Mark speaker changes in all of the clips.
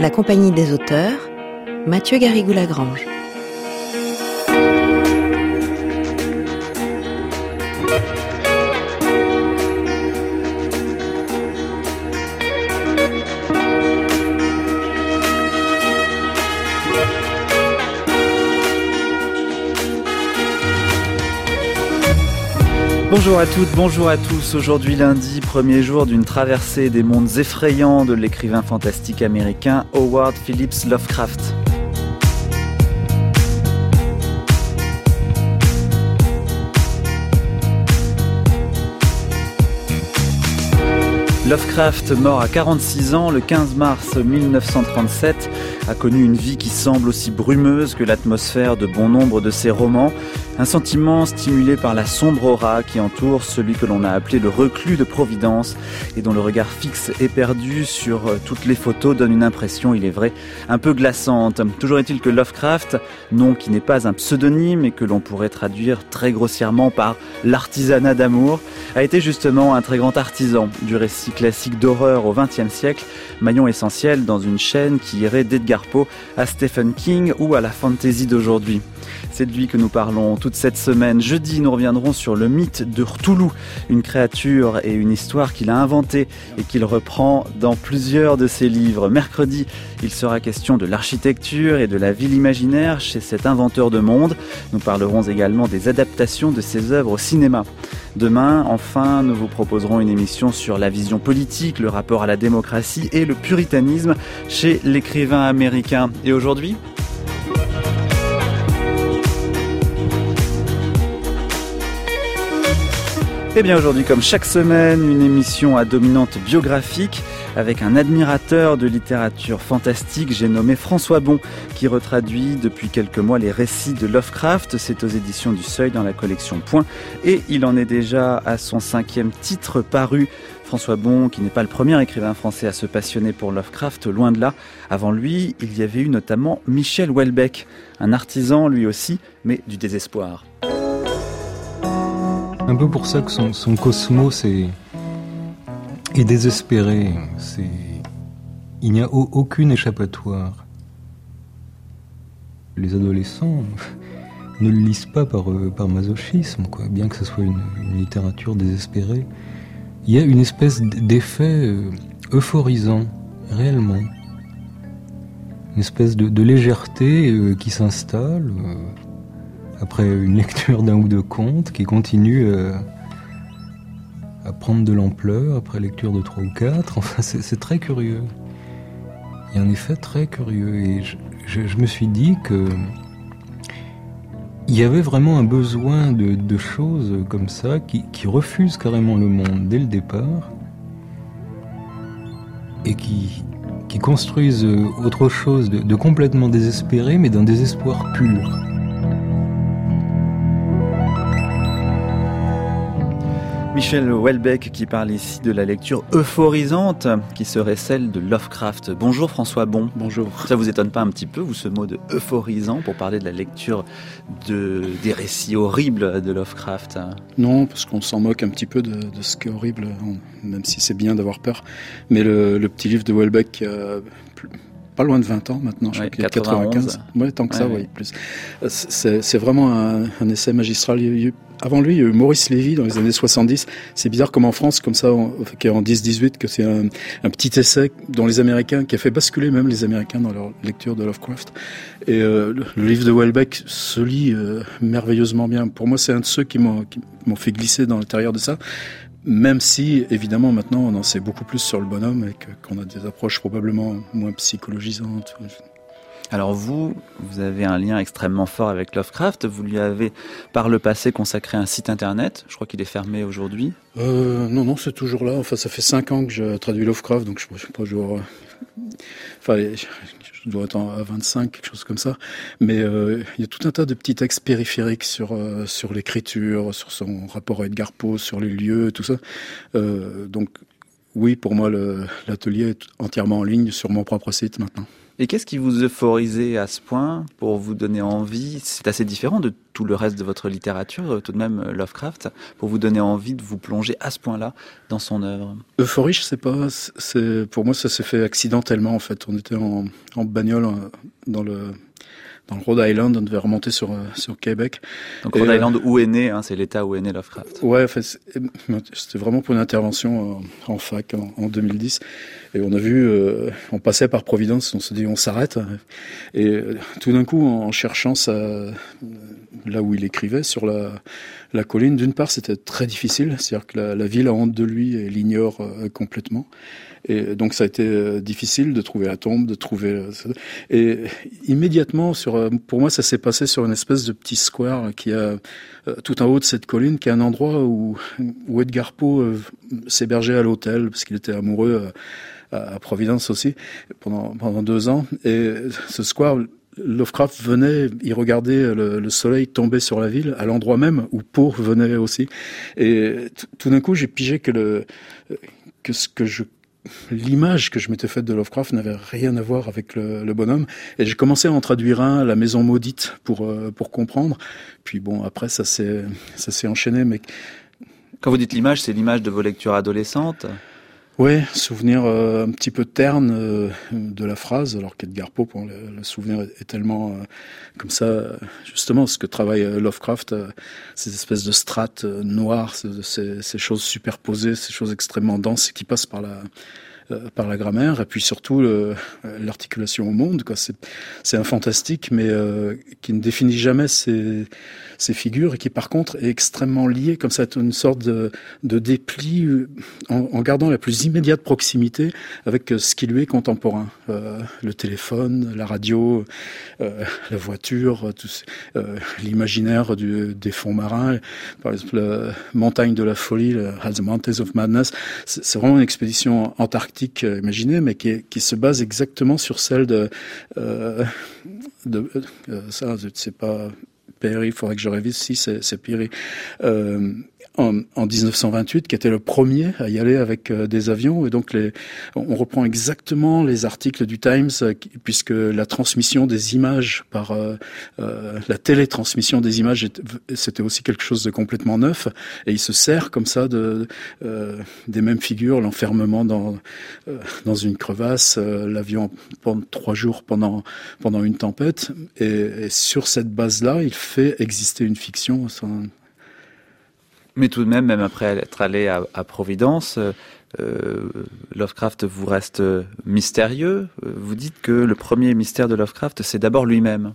Speaker 1: la compagnie des auteurs, Mathieu Garrigou-Lagrange.
Speaker 2: Bonjour à toutes, bonjour à tous. Aujourd'hui lundi, premier jour d'une traversée des mondes effrayants de l'écrivain fantastique américain Howard Phillips Lovecraft. Lovecraft, mort à 46 ans le 15 mars 1937, a connu une vie qui semble aussi brumeuse que l'atmosphère de bon nombre de ses romans. Un sentiment stimulé par la sombre aura qui entoure celui que l'on a appelé le reclus de Providence et dont le regard fixe et perdu sur toutes les photos donne une impression, il est vrai, un peu glaçante. Toujours est-il que Lovecraft, nom qui n'est pas un pseudonyme et que l'on pourrait traduire très grossièrement par l'artisanat d'amour, a été justement un très grand artisan du récit classique d'horreur au XXe siècle, maillon essentiel dans une chaîne qui irait d'Edgar Poe à Stephen King ou à la fantasy d'aujourd'hui. C'est de lui que nous parlons toute cette semaine. Jeudi, nous reviendrons sur le mythe de Cthulhu, une créature et une histoire qu'il a inventée et qu'il reprend dans plusieurs de ses livres. Mercredi, il sera question de l'architecture et de la ville imaginaire chez cet inventeur de monde. Nous parlerons également des adaptations de ses œuvres au cinéma. Demain, enfin, nous vous proposerons une émission sur la vision politique, le rapport à la démocratie et le puritanisme chez l'écrivain américain. Et aujourd'hui ? Eh bien aujourd'hui, comme chaque semaine, une émission à dominante biographique avec un admirateur de littérature fantastique, j'ai nommé François Bon, qui retraduit depuis quelques mois les récits de Lovecraft. C'est aux éditions du Seuil dans la collection Point et il en est déjà à son 5e titre paru. François Bon, qui n'est pas le premier écrivain français à se passionner pour Lovecraft, loin de là. Avant lui, il y avait eu notamment Michel Houellebecq, un artisan lui aussi, mais du désespoir.
Speaker 3: Un peu pour ça que son cosmos est désespéré. Il n'y a aucune échappatoire. Les adolescents ne le lisent pas par masochisme, quoi, bien que ce soit une littérature désespérée. Il y a une espèce d'effet euphorisant, réellement. Une espèce de légèreté qui s'installe après une lecture d'un ou deux contes, qui continue à prendre de l'ampleur après lecture de 3 ou 4. Enfin, c'est très curieux. Il y a un effet très curieux. Et je me suis dit que il y avait vraiment un besoin de choses comme ça qui refusent carrément le monde dès le départ et qui construisent autre chose de complètement désespéré, mais d'un désespoir pur.
Speaker 2: Michel Houellebecq qui parle ici de la lecture euphorisante qui serait celle de Lovecraft. Bonjour François Bon.
Speaker 4: Bonjour.
Speaker 2: Ça vous étonne pas un petit peu, vous, ce mot de euphorisant pour parler de la lecture des récits horribles de Lovecraft?
Speaker 4: Non, parce qu'on s'en moque un petit peu de ce qui est horrible, même si c'est bien d'avoir peur. Mais le petit livre de Houellebecq, pas loin de 20 ans maintenant, je crois qu'il y a 95. Ouais, tant que ça, oui, plus. C'est vraiment un essai magistral. Avant lui, il y a eu Maurice Lévy dans les années 70. C'est bizarre comme en France, comme ça, qui est en 10-18, que c'est un petit essai dont les Américains, qui a fait basculer même les Américains dans leur lecture de Lovecraft. Et le livre de Houellebecq se lit merveilleusement bien. Pour moi, c'est un de ceux qui m'ont fait glisser dans l'intérieur de ça. Même si, évidemment, maintenant, on en sait beaucoup plus sur le bonhomme et qu'on a des approches probablement moins psychologisantes.
Speaker 2: Alors vous avez un lien extrêmement fort avec Lovecraft. Vous lui avez, par le passé, consacré un site internet. Je crois qu'il est fermé aujourd'hui.
Speaker 4: Non, c'est toujours là. Enfin, ça fait 5 ans que je traduis Lovecraft, donc je sais pas, je dois être à 25, quelque chose comme ça. Mais il y a tout un tas de petits textes périphériques sur l'écriture, sur son rapport à Edgar Poe, sur les lieux, tout ça. Donc oui, pour moi, l'atelier est entièrement en ligne sur mon propre site maintenant.
Speaker 2: Et qu'est-ce qui vous euphorisait à ce point pour vous donner envie? C'est assez différent de tout le reste de votre littérature, tout de même Lovecraft, pour vous donner envie de vous plonger à ce point-là dans son œuvre.
Speaker 4: Euphorie, je sais pas. Pour moi, ça s'est fait accidentellement en fait. On était en bagnole dans le Rhode Island, on devait remonter sur Québec.
Speaker 2: Donc Rhode Island, où est né, c'est l'État où est né Lovecraft.
Speaker 4: Ouais, en fait, c'était vraiment pour une intervention en fac en 2010. Et on a vu, on passait par Providence, on se dit on s'arrête. Et tout d'un coup, en cherchant là où il écrivait, sur la colline, d'une part, c'était très difficile. C'est-à-dire que la ville a honte de lui et l'ignore complètement. Et donc ça a été difficile de trouver la tombe, de trouver... Et immédiatement, pour moi, ça s'est passé sur une espèce de petit square qui a tout en haut de cette colline, qui est un endroit où Edgar Poe s'hébergeait à l'hôtel, parce qu'il était amoureux à Providence aussi, pendant 2 ans. Et ce square... Lovecraft venait, il regardait le soleil tomber sur la ville, à l'endroit même où Poe venait aussi. Et tout d'un coup, j'ai pigé que l'image que je m'étais faite de Lovecraft n'avait rien à voir avec le bonhomme. Et j'ai commencé à en traduire un, La Maison Maudite, pour comprendre. Puis bon, après, ça s'est enchaîné. Mais
Speaker 2: quand vous dites l'image, c'est l'image de vos lectures adolescentes?
Speaker 4: Oui, souvenir un petit peu terne de la phrase, alors qu'Edgar Poe, le souvenir est tellement comme ça, justement, ce que travaille Lovecraft, ces espèces de strates noires, ces choses superposées, ces choses extrêmement denses qui passent par la grammaire, et puis surtout l'articulation au monde, quoi. C'est un fantastique, mais qui ne définit jamais ces figures, et qui par contre est extrêmement lié, comme ça, une sorte de dépli, en gardant la plus immédiate proximité avec ce qui lui est contemporain. Le téléphone, la radio, la voiture, l'imaginaire des fonds marins, par exemple la montagne de la folie, The Mountains of Madness. C'est vraiment une expédition antarctique imaginée, mais qui se base exactement sur celle ça, c'est pas Perry, il faudrait que je révise, si c'est Perry, en 1928, qui était le premier à y aller avec des avions. Et donc, on reprend exactement les articles du Times, puisque la transmission des images par la télétransmission des images, c'était aussi quelque chose de complètement neuf. Et il se sert comme ça des mêmes figures, l'enfermement dans une crevasse, l'avion pendant 3 jours pendant une tempête. Et sur cette base-là, il fait exister une fiction.
Speaker 2: Mais tout de même après être allé à Providence, Lovecraft vous reste mystérieux. Vous dites que le premier mystère de Lovecraft, c'est d'abord lui-même.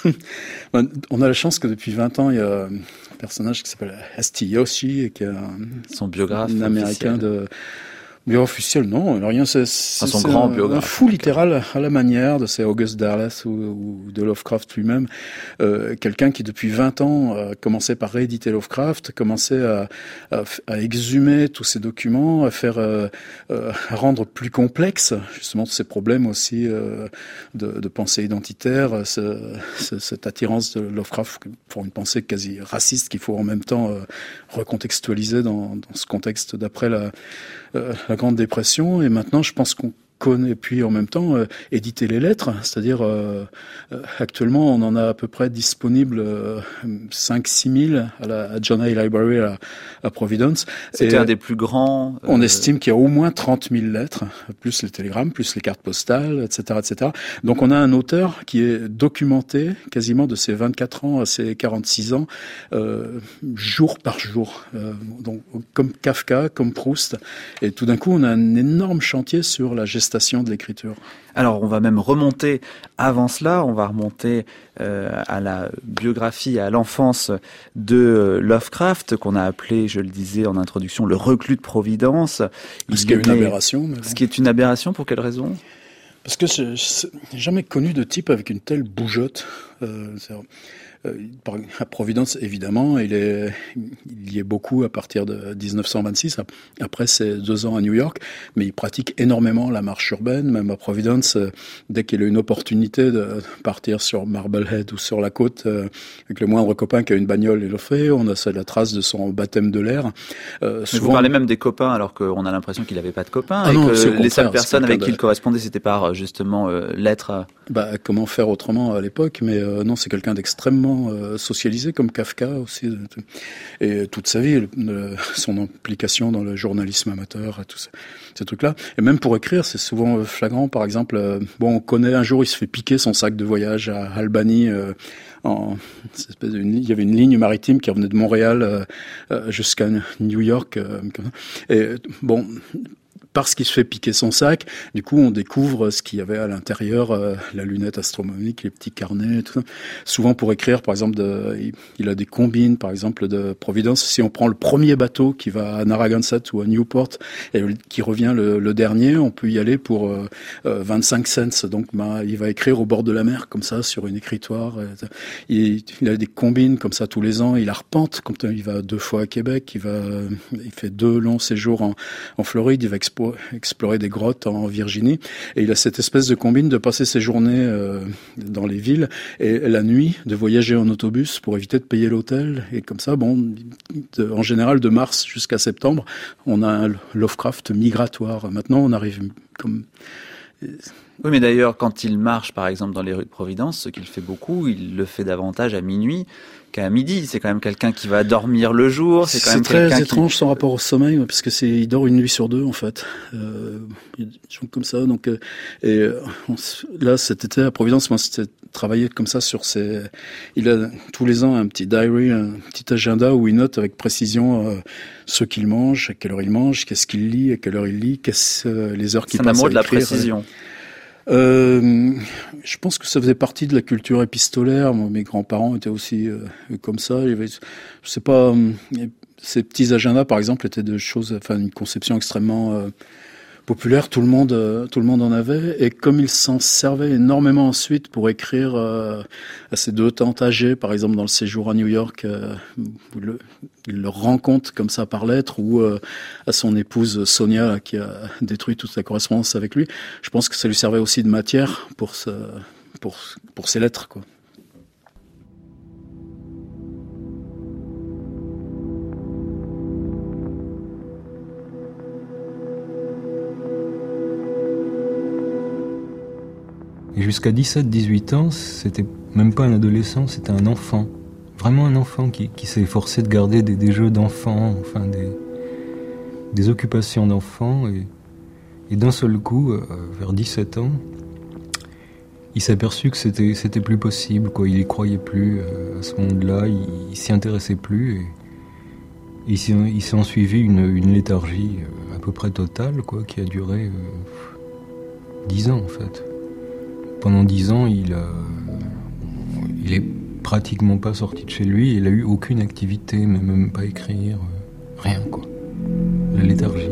Speaker 4: On a la chance que depuis 20 ans, il y a un personnage qui s'appelle Esti Yoshi, qui est
Speaker 2: son biographe
Speaker 4: un Américain biographe officiel, non, rien, c'est
Speaker 2: son grand biographe.
Speaker 4: Un fou littéral à la manière de ces August Derleth ou de Lovecraft lui-même. Quelqu'un qui depuis 20 ans commençait par rééditer Lovecraft, commençait à exhumer tous ces documents, à rendre plus complexe justement ces problèmes aussi de pensée identitaire, cette attirance de Lovecraft pour une pensée quasi raciste qu'il faut en même temps recontextualiser dans ce contexte d'après la Grande Dépression. Et maintenant, je pense qu'on connaît, puis en même temps éditer les lettres, c'est-à-dire actuellement on en a à peu près disponible 5-6 000 à John Hay Library à Providence.
Speaker 2: C'était un des plus grands.
Speaker 4: On estime qu'il y a au moins 30 000 lettres, plus les télégrammes, plus les cartes postales, etc., etc. Donc on a un auteur qui est documenté quasiment de ses 24 ans à ses 46 ans, jour par jour. Donc comme Kafka, comme Proust. Et tout d'un coup on a un énorme chantier sur la gestion de l'écriture.
Speaker 2: Alors, on va même remonter avant cela, on va remonter à la biographie, à l'enfance de Lovecraft, qu'on a appelé, je le disais en introduction, le reclus de Providence.
Speaker 4: Ce qui est une aberration.
Speaker 2: Ce qui est une aberration, pour quelle raison ?
Speaker 4: Parce que je n'ai jamais connu de type avec une telle bougeotte. À Providence, évidemment, il y est beaucoup à partir de 1926. Après, c'est 2 ans à New York, mais il pratique énormément la marche urbaine, même à Providence. Dès qu'il a une opportunité de partir sur Marblehead ou sur la côte, avec le moindre copain qui a une bagnole, il le fait. On a la trace de son baptême de l'air.
Speaker 2: Souvent, vous parlez même des copains, alors qu'on a l'impression qu'il n'avait pas de copains, et que les seules personnes avec qui il correspondait, c'était par justement l'être
Speaker 4: comment faire autrement à l'époque, mais non, c'est quelqu'un d'extrêmement socialisé, comme Kafka aussi, et toute sa vie, son implication dans le journalisme amateur, et tout ça, ces trucs-là. Et même pour écrire, c'est souvent flagrant. Par exemple, on connaît, un jour, il se fait piquer son sac de voyage à Albany. Il y avait une ligne maritime qui revenait de Montréal jusqu'à New York. Parce qu'il se fait piquer son sac, du coup, on découvre ce qu'il y avait à l'intérieur, la lunette astronomique, les petits carnets, tout ça. Souvent, pour écrire, par exemple, il a des combines, par exemple, de Providence. Si on prend le premier bateau qui va à Narragansett ou à Newport et qui revient le dernier, on peut y aller pour 25 cents. Donc, il va écrire au bord de la mer, comme ça, sur une écritoire. Il a des combines, comme ça, tous les ans. Il arpente, comme il va 2 fois à Québec. Il fait 2 longs séjours en Floride. Il va explorer des grottes en Virginie, et il a cette espèce de combine de passer ses journées dans les villes et la nuit de voyager en autobus pour éviter de payer l'hôtel, et comme ça, en général de mars jusqu'à septembre, on a un Lovecraft migratoire. Maintenant, on arrive comme...
Speaker 2: Oui, mais d'ailleurs, quand il marche, par exemple, dans les rues de Providence, ce qu'il fait beaucoup, il le fait davantage à minuit qu'à midi. C'est quand même quelqu'un qui va dormir le jour. C'est quand même
Speaker 4: très étrange son rapport au sommeil, parce que il dort une nuit sur 2, en fait. Il y a des gens comme ça. Donc, là, cet été à Providence, moi, c'était travailler comme ça sur il a tous les ans un petit diary, un petit agenda où il note avec précision ce qu'il mange, à quelle heure il mange, qu'est-ce qu'il lit, à quelle heure il lit, les heures qu'il passe à écrire.
Speaker 2: C'est un amour de la précision.
Speaker 4: Je pense que ça faisait partie de la culture épistolaire. Mes grands-parents étaient aussi comme ça. Ces petits agendas, par exemple, étaient une conception extrêmement populaire. Tout le monde en avait. Et comme il s'en servait énormément ensuite pour écrire à ses 2 tantes âgées, par exemple dans le séjour à New York, il le rencontre comme ça par lettre, ou à son épouse Sonia, qui a détruit toute sa correspondance avec lui. Je pense que ça lui servait aussi de matière pour ses lettres, quoi.
Speaker 3: Et jusqu'à 17-18 ans, c'était même pas un adolescent, c'était un enfant. Vraiment un enfant qui s'est efforcé de garder des jeux d'enfants, enfin des occupations d'enfants. Et d'un seul coup, vers 17 ans, il s'est aperçu que c'était plus possible, quoi. Il y croyait plus à ce monde-là, il s'y intéressait plus. Et il s'est ensuivi une léthargie à peu près totale, quoi, qui a duré 10 ans, en fait. Pendant 10 ans, il est pratiquement pas sorti de chez lui, il a eu aucune activité, même pas écrire, rien, quoi. La léthargie.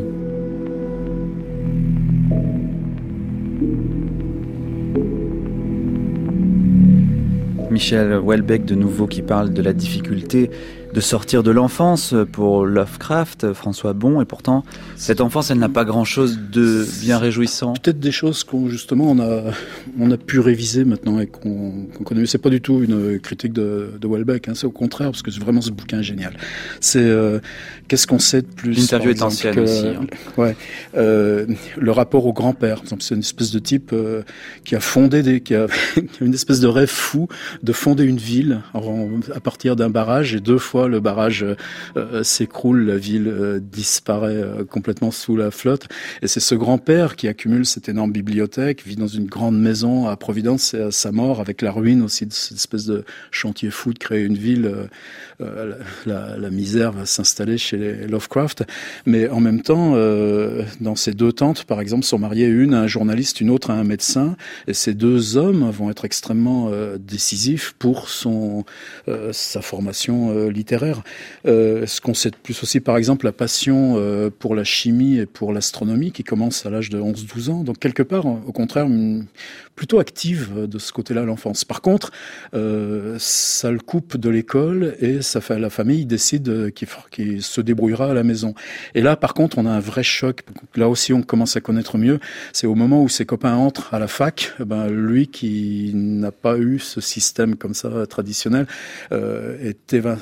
Speaker 2: Michel Houellebecq de nouveau qui parle de la difficulté de sortir de l'enfance pour Lovecraft, François Bon, et pourtant cette enfance, elle n'a pas grand-chose de bien réjouissant.
Speaker 4: Peut-être des choses qu'on justement on a pu réviser maintenant et qu'on connaît. C'est pas du tout une critique de Houellebecq, c'est au contraire, parce que vraiment ce bouquin est génial. C'est qu'est-ce qu'on sait de plus.
Speaker 2: L'interview est ancienne aussi.
Speaker 4: Ouais, le rapport au grand-père. C'est une espèce de type qui a fondé qui a une espèce de rêve fou de fonder une ville à partir d'un barrage, et 2 fois le barrage s'écroule, la ville disparaît complètement sous la flotte. Et c'est ce grand-père qui accumule cette énorme bibliothèque, vit dans une grande maison à Providence, et à sa mort, avec la ruine aussi de cette espèce de chantier fou de créer une ville, la misère va s'installer chez les Lovecraft. Mais en même temps, dans ces 2 tantes, par exemple, sont mariées, une à un journaliste, une autre à un médecin, et ces 2 hommes vont être extrêmement décisifs pour sa formation littéraire. Ce qu'on sait de plus aussi, par exemple, la passion pour la chimie et pour l'astronomie qui commence à l'âge de 11-12 ans. Donc quelque part, au contraire, plutôt active de ce côté-là, l'enfance. Par contre, ça le coupe de l'école, et la famille décide qu'il se débrouillera à la maison. Et là, par contre, on a un vrai choc. Là aussi, on commence à connaître mieux. C'est au moment où ses copains entrent à la fac, lui qui n'a pas eu ce système comme ça traditionnel, ne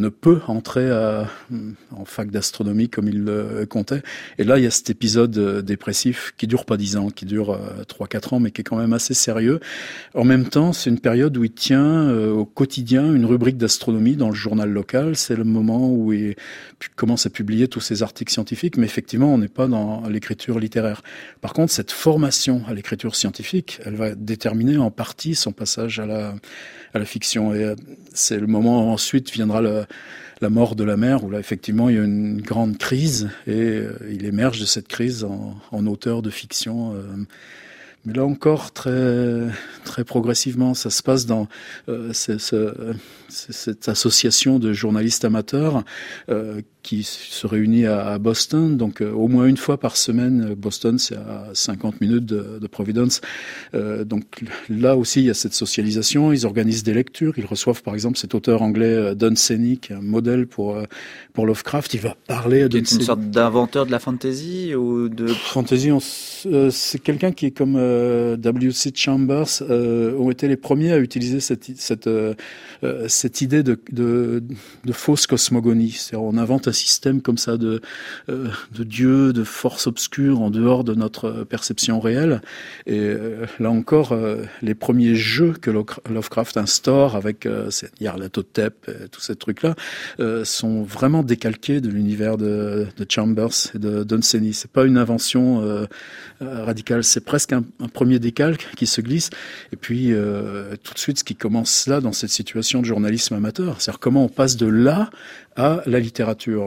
Speaker 4: ne peut entrer en fac d'astronomie comme il le comptait. Et là, il y a cet épisode dépressif qui dure pas 10 ans, qui dure 3-4 ans, mais qui est quand même assez sérieux. En même temps, c'est une période où il tient au quotidien une rubrique d'astronomie dans le journal local. C'est le moment où il commence à publier tous ses articles scientifiques, mais effectivement, on n'est pas dans l'écriture littéraire. Par contre, cette formation à l'écriture scientifique, elle va déterminer en partie son passage à la fiction. Et c'est le moment où ensuite viendra la mort de la mère, où là, effectivement, il y a une grande crise, et il émerge de cette crise en auteur de fiction. Mais là encore, très, très progressivement, ça se passe dans cette association de journalistes amateurs qui se réunit à Boston. Donc au moins une fois par semaine, Boston c'est à 50 minutes de Providence. Donc là aussi il y a cette socialisation, ils organisent des lectures, ils reçoivent par exemple cet auteur anglais Dunsany qui est un modèle pour Lovecraft, il va parler à
Speaker 2: Dunsany. C'est une sorte d'inventeur de la fantasy ou de...
Speaker 4: Fantasy, c'est quelqu'un qui est comme W.C. Chambers ont été les premiers à utiliser cette idée de fausse cosmogonie. C'est-à-dire on invente un système comme ça de dieux, de forces obscures en dehors de notre perception réelle. Et là encore, les premiers jeux que Lovecraft instaure avec Nyarlathotep et tous ces trucs-là sont vraiment décalqués de l'univers de Chambers et de Dunsany. C'est pas une invention radicale, c'est presque un premier décalque qui se glisse. Et puis tout de suite, ce qui commence là dans cette situation de journalisme amateur, c'est-à-dire comment on passe de là à la littérature.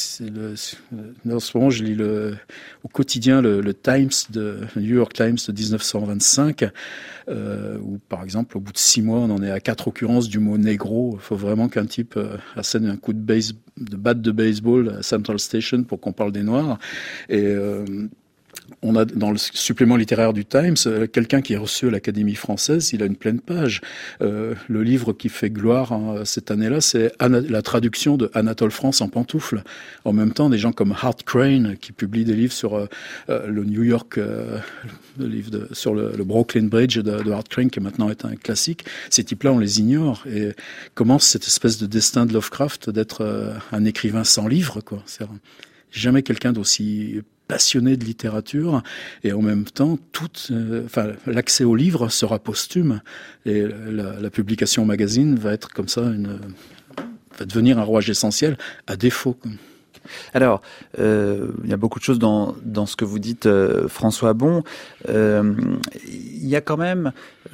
Speaker 4: En ce moment, je lis au quotidien le Times, le New York Times de 1925, où par exemple, au bout de 6 mois, on en est à 4 occurrences du mot négro. Il faut vraiment qu'un type assène un coup de batte de baseball à Central Station pour qu'on parle des Noirs. Et on a dans le supplément littéraire du Times quelqu'un qui est reçu à l'Académie française, il a une pleine page. Le livre qui fait gloire cette année-là, c'est la traduction de Anatole France en pantoufles. En même temps, des gens comme Hart Crane qui publient des livres sur le New York, le livre sur le Brooklyn Bridge de Hart Crane qui maintenant est un classique. Ces types-là, on les ignore et commence cette espèce de destin de Lovecraft d'être un écrivain sans livre, quoi. C'est jamais quelqu'un d'aussi passionné de littérature et en même temps l'accès au livre sera posthume et la publication au magazine va être comme ça va devenir un rouage essentiel à défaut.
Speaker 2: Alors, il y a beaucoup de choses dans ce que vous dites, François Bon. Il y a quand même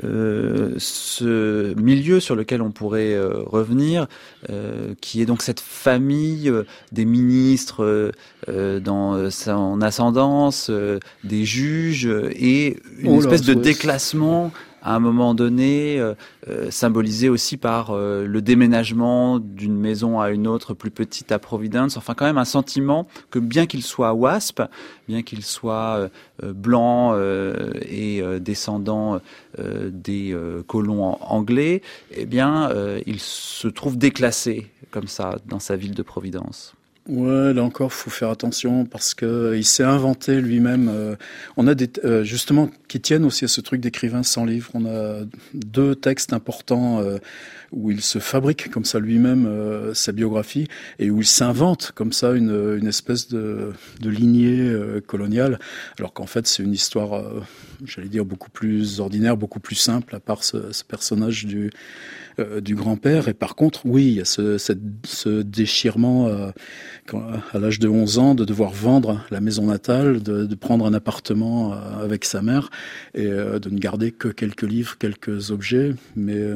Speaker 2: ce milieu sur lequel on pourrait revenir, qui est donc cette famille des ministres dans son ascendance, des juges, et une espèce de déclassement à un moment donné, symbolisé aussi par le déménagement d'une maison à une autre plus petite à Providence. Enfin, quand même un sentiment que bien qu'il soit WASP, bien qu'il soit blanc et descendant des colons anglais, eh bien, il se trouve déclassé comme ça dans sa ville de Providence.
Speaker 4: Ouais, là encore, faut faire attention parce que il s'est inventé lui-même. On a justement qui tiennent aussi à ce truc d'écrivain sans livre. On a 2 textes importants où il se fabrique comme ça lui-même sa biographie et où il s'invente comme ça une espèce de lignée coloniale, alors qu'en fait c'est une histoire, j'allais dire beaucoup plus ordinaire, beaucoup plus simple, à part ce personnage du grand-père. Et par contre, oui, il y a ce déchirement à l'âge de 11 ans de devoir vendre la maison natale, de prendre un appartement avec sa mère et de ne garder que quelques livres, quelques objets, mais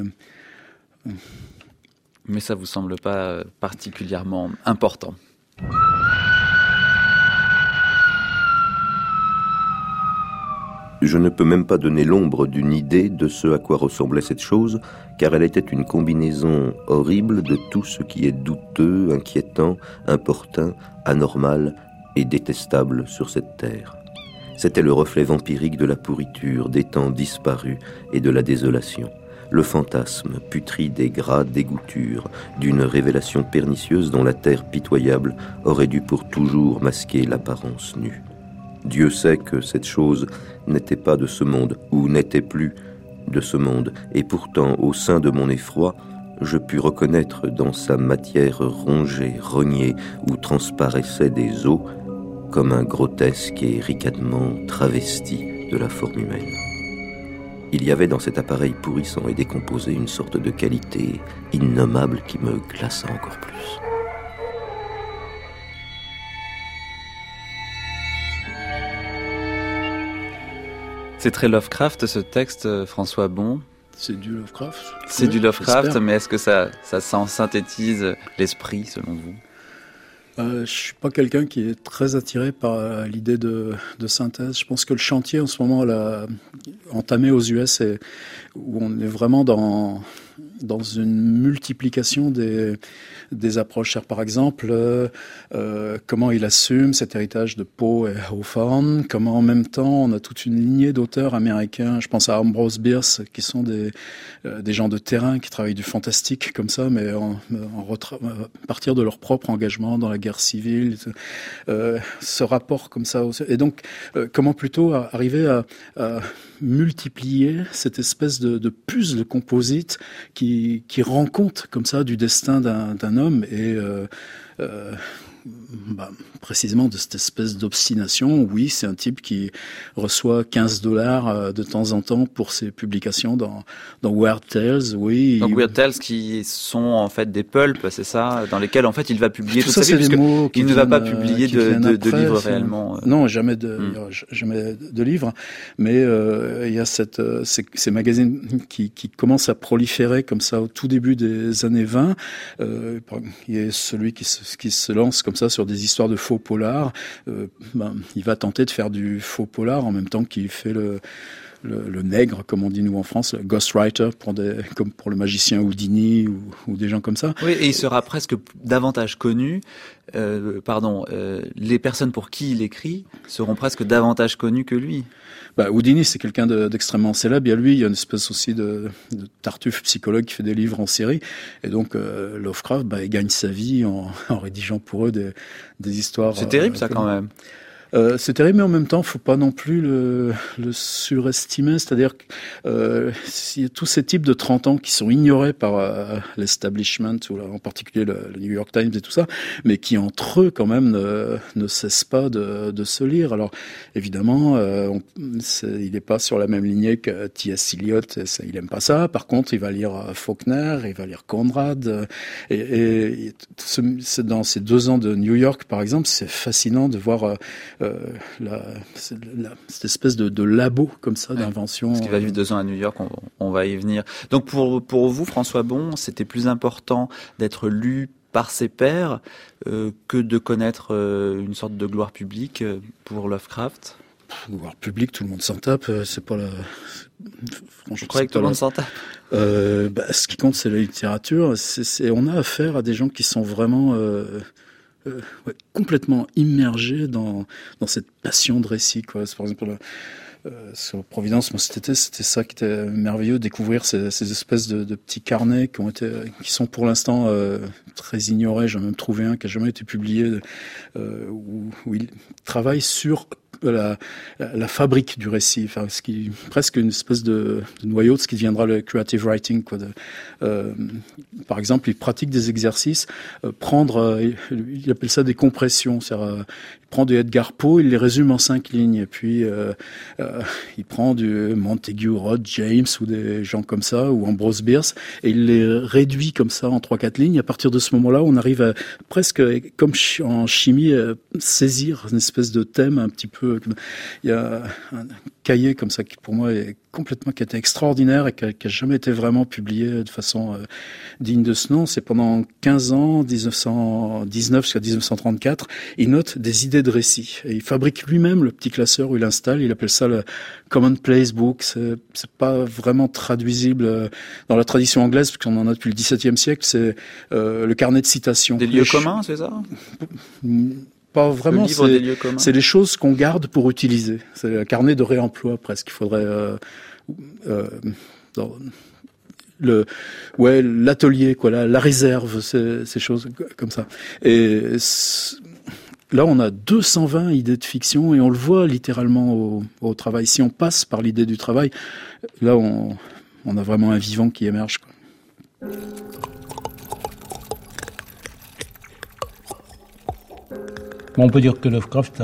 Speaker 2: ça vous semble pas particulièrement important?
Speaker 5: Je ne peux même pas donner l'ombre d'une idée de ce à quoi ressemblait cette chose, car elle était une combinaison horrible de tout ce qui est douteux, inquiétant, importun, anormal et détestable sur cette terre. C'était le reflet vampirique de la pourriture, des temps disparus et de la désolation. Le fantasme putride et gras dégoûture d'une révélation pernicieuse dont la terre pitoyable aurait dû pour toujours masquer l'apparence nue. Dieu sait que cette chose n'était pas de ce monde, ou n'était plus de ce monde, et pourtant, au sein de mon effroi, je pus reconnaître dans sa matière rongée, rognée, où transparaissaient des os, comme un grotesque et ricanement travesti de la forme humaine. Il y avait dans cet appareil pourrissant et décomposé une sorte de qualité innommable qui me glaça encore plus.
Speaker 2: C'est très Lovecraft ce texte, François Bon.
Speaker 4: C'est du Lovecraft.
Speaker 2: C'est du Lovecraft, mais est-ce que ça synthétise l'esprit selon vous ?
Speaker 4: Je suis pas quelqu'un qui est très attiré par l'idée de synthèse. Je pense que le chantier en ce moment entamé aux US, où on est vraiment dans une multiplication des approches. Par exemple, comment il assume cet héritage de Poe et Hawthorne, comment en même temps on a toute une lignée d'auteurs américains, je pense à Ambrose Bierce, qui sont des gens de terrain qui travaillent du fantastique comme ça, mais à partir de leur propre engagement dans la guerre civile, ce rapport comme ça. Et donc, comment plutôt arriver à multiplier cette espèce de puzzle composite qui rend compte comme ça du destin d'un homme et précisément de cette espèce d'obstination. Oui, c'est un type qui reçoit $15 de temps en temps pour ses publications dans Weird Tales. Oui.
Speaker 2: Donc Weird Tales qui sont en fait des pulps, c'est ça, dans lesquels en fait il va publier tout ça, c'est des mots qu'il ne va pas publier de livres réellement.
Speaker 4: Non, jamais de livres. Mais il y a ces magazines qui commencent à proliférer comme ça au tout début des années 20. Il y a celui qui se lance comme ça sur des histoires de faux polars. Il va tenter de faire du faux polar en même temps qu'il fait le nègre, comme on dit nous en France, le ghostwriter comme pour le magicien Houdini ou des gens comme ça.
Speaker 2: Oui, et il sera presque davantage connu. Les personnes pour qui il écrit seront presque davantage connues que lui.
Speaker 4: Houdini, c'est quelqu'un d'extrêmement célèbre. Il y a une espèce aussi de tartuffe psychologue qui fait des livres en série. Et donc, Lovecraft, il gagne sa vie en rédigeant pour eux des histoires.
Speaker 2: C'est terrible, ça, quand même.
Speaker 4: C'est terrible, mais en même temps, faut pas non plus le surestimer. C'est-à-dire que il y a tous ces types de 30 ans qui sont ignorés par l'establishment, ou en particulier le New York Times et tout ça, mais qui entre eux quand même ne cessent pas de se lire. Alors évidemment, il n'est pas sur la même lignée que T.S. Eliot, il aime pas ça. Par contre, il va lire Faulkner, il va lire Conrad, et dans ces 2 ans de New York, par exemple, c'est fascinant de voir cette espèce de labo comme ça d'invention.
Speaker 2: Parce qu'il va vivre 2 ans à New York, on va y venir. Donc pour vous, François Bon, c'était plus important d'être lu par ses pairs que de connaître une sorte de gloire publique pour Lovecraft.
Speaker 4: Gloire publique, tout le monde s'en tape. C'est pas la.
Speaker 2: Je croyais que tout le monde s'en tape.
Speaker 4: Ce qui compte, c'est la littérature. On a affaire à des gens qui sont vraiment complètement immergé dans cette passion de récit, quoi. C'est, par exemple, sur Providence, moi, cet été, c'était ça qui était merveilleux, découvrir ces espèces de petits carnets qui sont pour l'instant très ignorés. J'en ai même trouvé un qui n'a jamais été publié, où il travaille sur la fabrique du récit, enfin, ce qui est presque une espèce de noyau de ce qui deviendra le creative writing, quoi. Par exemple, il pratique des exercices, il appelle ça des compressions, c'est-à-dire, il prend du Edgar Poe, il les résume en 5 lignes, et puis il prend du Montague Rod James ou des gens comme ça, ou Ambrose Bierce, et il les réduit comme ça en 3-4 lignes. À partir de ce moment-là, on arrive à presque, comme en chimie, saisir une espèce de thème un petit peu. Il y a un cahier comme ça qui pour moi qui était extraordinaire et qui a jamais été vraiment publié de façon digne de ce nom. C'est pendant 15 ans, 1919 jusqu'à 1934, il note des idées de récit. Et il fabrique lui-même le petit classeur où il installe. Il appelle ça le Commonplace Book. C'est pas vraiment traduisible dans la tradition anglaise, parce qu'on en a depuis le XVIIe siècle. C'est le carnet de citations.
Speaker 2: Des lieux communs, c'est ça?
Speaker 4: Pas vraiment, c'est les choses qu'on garde pour utiliser. C'est un carnet de réemploi presque. Il faudrait l'atelier, quoi, la réserve, ces choses comme ça. Et là, on a 220 idées de fiction et on le voit littéralement au travail. Si on passe par l'idée du travail, là, on a vraiment un vivant qui émerge, quoi.
Speaker 6: On peut dire que Lovecraft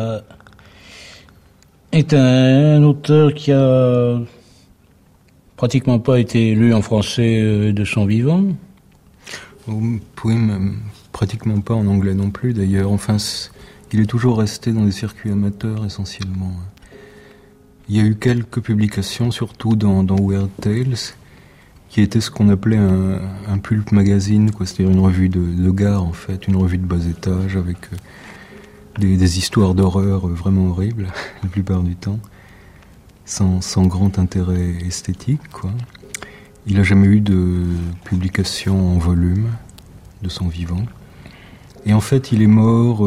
Speaker 6: est un auteur qui a pratiquement pas été lu en français de son vivant.
Speaker 3: Oui, même pratiquement pas en anglais non plus d'ailleurs. Enfin, il est toujours resté dans des circuits amateurs essentiellement. Il y a eu quelques publications, surtout dans Weird Tales, qui était ce qu'on appelait un pulp magazine, quoi. C'est-à-dire une revue de gare en fait, une revue de bas étage avec des histoires d'horreur vraiment horribles la plupart du temps, sans grand intérêt esthétique, quoi. Il n'a jamais eu de publication en volume de son vivant. Et en fait, il est mort,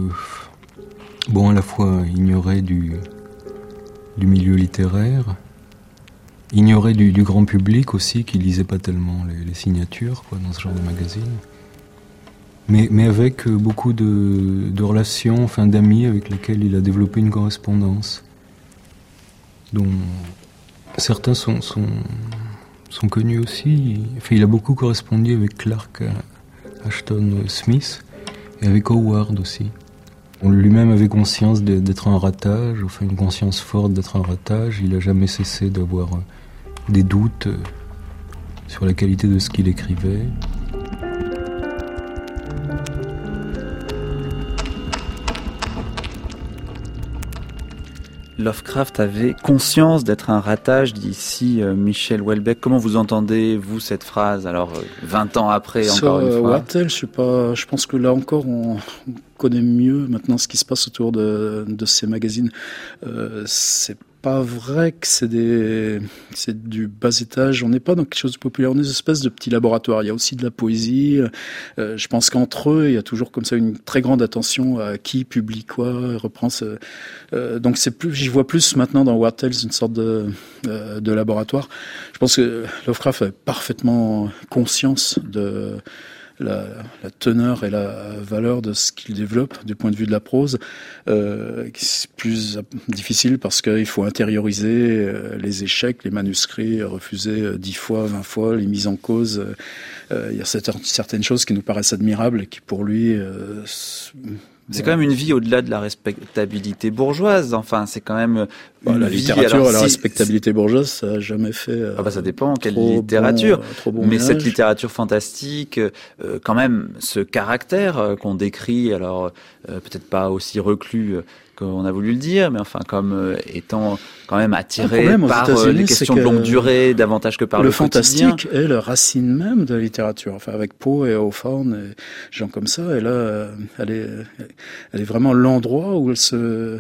Speaker 3: à la fois ignoré du milieu littéraire, ignoré du grand public aussi, qui lisait pas tellement les signatures, quoi, dans ce genre de magazine. Mais avec beaucoup de relations, enfin d'amis avec lesquels il a développé une correspondance, dont certains sont connus aussi. Enfin, il a beaucoup correspondu avec Clark Ashton Smith et avec Howard aussi. Lui-même avait conscience d'être un ratage, enfin une conscience forte d'être un ratage. Il n'a jamais cessé d'avoir des doutes sur la qualité de ce qu'il écrivait.
Speaker 2: Lovecraft avait conscience d'être un ratage, dit ici Michel Houellebecq. Comment vous entendez, vous, cette phrase, alors 20 ans après, encore une fois?
Speaker 4: Wattel, je pense que là encore, on connaît mieux maintenant ce qui se passe autour de ces magazines. C'est pas vrai que c'est du bas étage. On n'est pas dans quelque chose de populaire. On est une espèce de petit laboratoire. Il y a aussi de la poésie. Je pense qu'entre eux, il y a toujours comme ça une très grande attention à qui publie quoi, reprend ce. Donc j'y vois plus maintenant dans Weird Tales une sorte de laboratoire. Je pense que Lovecraft a parfaitement conscience de la teneur et la valeur de ce qu'il développe du point de vue de la prose. C'est plus difficile parce qu'il faut intérioriser les échecs, les manuscrits refusés 10 fois, 20 fois, les mises en cause. Il y a certaines choses qui nous paraissent admirables et qui pour lui...
Speaker 2: C'est quand même une vie au-delà de la respectabilité bourgeoise. Enfin, c'est quand même
Speaker 4: la littérature, alors, la respectabilité bourgeoise, ça n'a jamais fait.
Speaker 2: Ça dépend quelle littérature. Mais cette littérature fantastique, quand même, ce caractère qu'on décrit, alors peut-être pas aussi reclus qu'on a voulu le dire, mais enfin comme étant quand même attiré par les questions de longue durée davantage que par le quotidien.
Speaker 4: Le fantastique est la racine même de la littérature. Enfin, avec Poe et Hawthorne et gens comme ça, et là, elle est vraiment l'endroit où elle se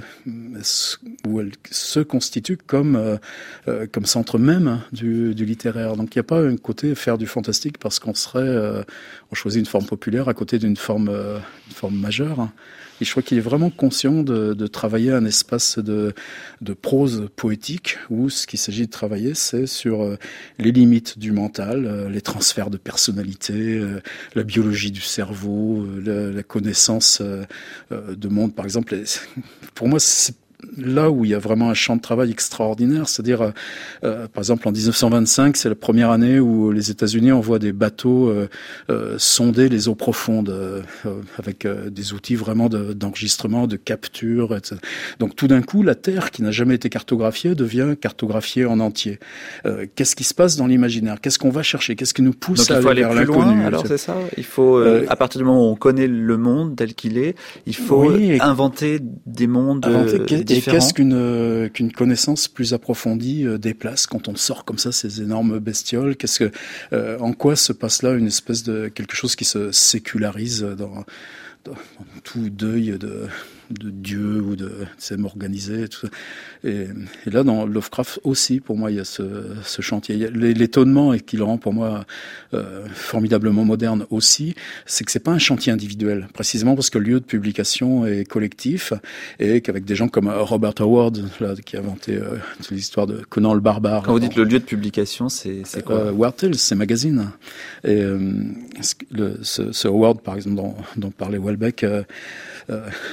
Speaker 4: constitue comme centre même du littéraire. Donc il n'y a pas un côté faire du fantastique parce qu'on choisit une forme populaire à côté d'une forme majeure. Et je crois qu'il est vraiment conscient de travailler un espace de prose poétique où ce qu'il s'agit de travailler, c'est sur les limites du mental, les transferts de personnalité, la biologie du cerveau, la connaissance de monde, par exemple. Pour moi, c'est là où il y a vraiment un champ de travail extraordinaire, c'est-à-dire, par exemple, en 1925, c'est la première année où les États-Unis envoient des bateaux sonder les eaux profondes avec des outils vraiment d'enregistrement, de capture, etc. Donc tout d'un coup, la Terre, qui n'a jamais été cartographiée, devient cartographiée en entier. Qu'est-ce qui se passe dans l'imaginaire? Qu'est-ce qu'on va chercher? Qu'est-ce qui nous pousse à aller vers l'inconnu?
Speaker 2: Alors c'est ça. Il faut, à partir du moment où on connaît le monde tel qu'il est, il faut inventer des mondes différents.
Speaker 4: Et qu'est-ce qu'une connaissance plus approfondie déplace quand on sort comme ça ces énormes bestioles? En quoi se passe là une espèce de quelque chose qui se sécularise dans tout deuil de Dieu ou de système organisé, tout ça. Et là, dans Lovecraft aussi, pour moi, il y a ce chantier. Il y a l'étonnement et qui le rend pour moi formidablement moderne aussi, c'est que c'est pas un chantier individuel, précisément parce que le lieu de publication est collectif et qu'avec des gens comme Robert Howard, là, qui a inventé l'histoire de Conan le Barbare.
Speaker 2: Quand vous dites le lieu de publication, c'est quoi?
Speaker 4: Weird Tales, c'est magazine. Et ce Howard, par exemple, dont parlait Houellebecq, à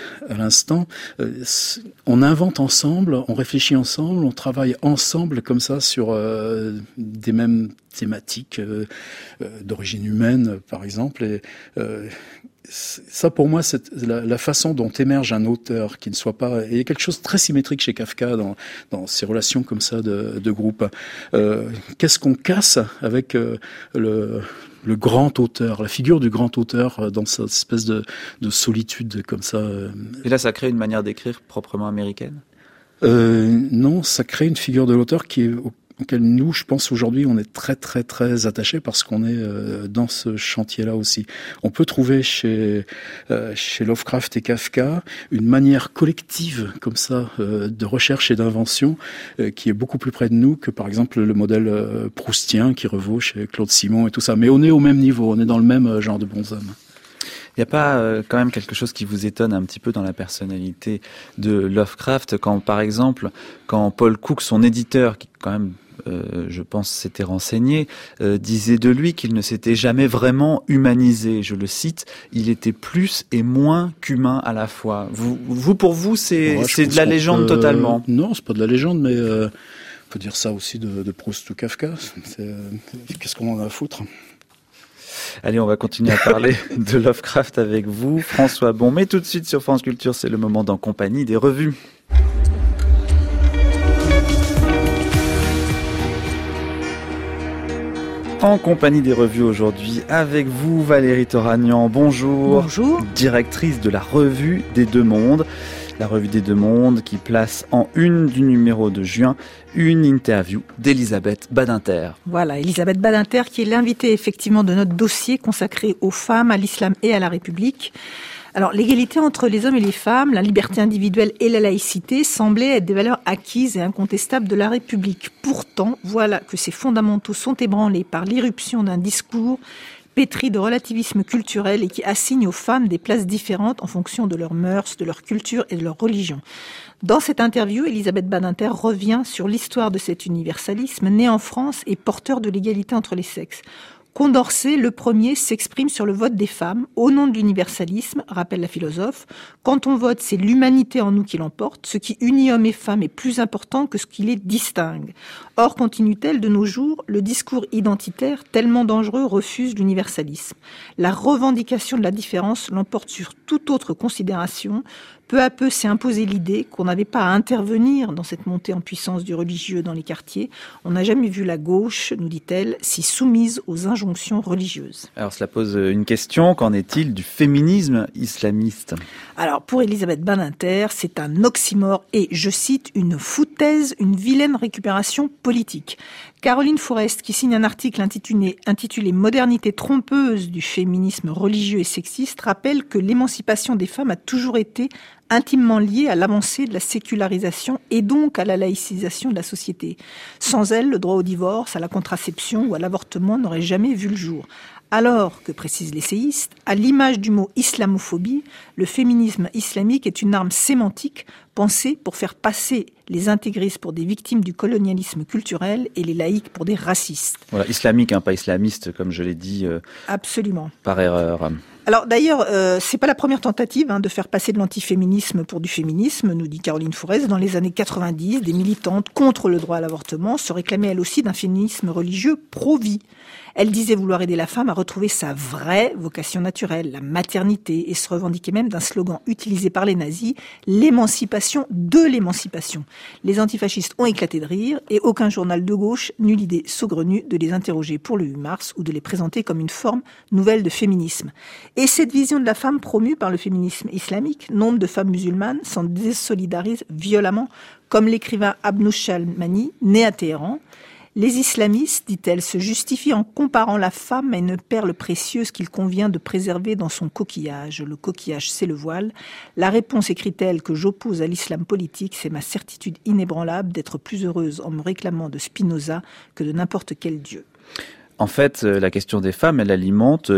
Speaker 4: l'instant, on invente ensemble, on réfléchit ensemble, on travaille ensemble comme ça sur des mêmes thématiques d'origine humaine, par exemple. Et ça, pour moi, c'est la façon dont émerge un auteur qui ne soit pas... Il y a quelque chose de très symétrique chez Kafka dans ces relations comme ça de groupe. Qu'est-ce qu'on casse avec le grand auteur, la figure du grand auteur dans cette espèce de solitude comme ça.
Speaker 2: Et là, ça crée une manière d'écrire proprement américaine ?
Speaker 4: Non, ça crée une figure de l'auteur auquel nous, je pense aujourd'hui, on est très très très attachés parce qu'on est dans ce chantier-là aussi. On peut trouver chez Lovecraft et Kafka une manière collective comme ça de recherche et d'invention qui est beaucoup plus près de nous que par exemple le modèle proustien qui revaut chez Claude Simon et tout ça. Mais on est au même niveau, on est dans le même genre de bonshommes.
Speaker 2: Il n'y a pas quand même quelque chose qui vous étonne un petit peu dans la personnalité de Lovecraft quand, par exemple, quand Paul Cook, son éditeur, qui quand même, je pense, s'était renseigné, disait de lui qu'il ne s'était jamais vraiment humanisé. Je le cite, il était plus et moins qu'humain à la fois. Pour vous, c'est de la légende totalement.
Speaker 4: Non, c'est pas de la légende, mais on peut dire ça aussi de Proust ou Kafka. Qu'est-ce qu'on en a à foutre ?
Speaker 2: Allez, on va continuer à parler de Lovecraft avec vous, François Bon. Mais tout de suite sur France Culture, c'est le moment d'En compagnie des revues. En compagnie des revues aujourd'hui, avec vous Valérie Toragnan, bonjour.
Speaker 7: Bonjour.
Speaker 2: Directrice de la Revue des Deux Mondes. La Revue des Deux Mondes qui place en une du numéro de juin une interview d'Elisabeth Badinter.
Speaker 7: Voilà, Elisabeth Badinter qui est l'invitée effectivement de notre dossier consacré aux femmes, à l'islam et à la République. Alors, l'égalité entre les hommes et les femmes, la liberté individuelle et la laïcité semblaient être des valeurs acquises et incontestables de la République. Pourtant, voilà que ces fondamentaux sont ébranlés par l'irruption d'un discours pétri de relativisme culturel et qui assigne aux femmes des places différentes en fonction de leurs mœurs, de leur culture et de leur religion. Dans cette interview, Elisabeth Badinter revient sur l'histoire de cet universalisme né en France et porteur de l'égalité entre les sexes. Condorcet, le premier, s'exprime sur le vote des femmes au nom de l'universalisme, rappelle la philosophe. Quand on vote, c'est l'humanité en nous qui l'emporte. Ce qui unit hommes et femmes est plus important que ce qui les distingue. Or, continue-t-elle, de nos jours, le discours identitaire, tellement dangereux, refuse l'universalisme. La revendication de la différence l'emporte sur toute autre considération. Peu à peu s'est imposée l'idée qu'on n'avait pas à intervenir dans cette montée en puissance du religieux dans les quartiers. On n'a jamais vu la gauche, nous dit-elle, si soumise aux injonctions religieuses.
Speaker 2: Alors cela pose une question, qu'en est-il du féminisme islamiste ?
Speaker 7: Alors pour Elisabeth Badinter, c'est un oxymore et, je cite, une foutaise, une vilaine récupération politique. Caroline Forest, qui signe un article intitulé « Modernité trompeuse du féminisme religieux et sexiste », rappelle que l'émancipation des femmes a toujours été intimement liée à l'avancée de la sécularisation et donc à la laïcisation de la société. Sans elle, le droit au divorce, à la contraception ou à l'avortement n'aurait jamais vu le jour. Alors que, précisent l'essayiste, à l'image du mot islamophobie, le féminisme islamique est une arme sémantique pensée pour faire passer les intégristes pour des victimes du colonialisme culturel et les laïcs pour des racistes.
Speaker 2: Voilà, islamique, pas islamiste, comme je l'ai dit.
Speaker 7: Absolument.
Speaker 2: Par erreur.
Speaker 7: Alors d'ailleurs, c'est pas la première tentative de faire passer de l'antiféminisme pour du féminisme, nous dit Caroline Forest. Dans les années 90, des militantes contre le droit à l'avortement se réclamaient elles aussi d'un féminisme religieux pro-vie. Elle disait vouloir aider la femme à retrouver sa vraie vocation naturelle, la maternité, et se revendiquait même d'un slogan utilisé par les nazis, l'émancipation de l'émancipation. Les antifascistes ont éclaté de rire et aucun journal de gauche n'eut l'idée saugrenue de les interroger pour le 8 mars ou de les présenter comme une forme nouvelle de féminisme. Et cette vision de la femme promue par le féminisme islamique, nombre de femmes musulmanes s'en désolidarisent violemment, comme l'écrivain Abnouch Shalmani, né à Téhéran. Les islamistes, dit-elle, se justifient en comparant la femme à une perle précieuse qu'il convient de préserver dans son coquillage. Le coquillage, c'est le voile. La réponse, écrit-elle, que j'oppose à l'islam politique, c'est ma certitude inébranlable d'être plus heureuse en me réclamant de Spinoza que de n'importe quel dieu.
Speaker 2: En fait, la question des femmes, elle alimente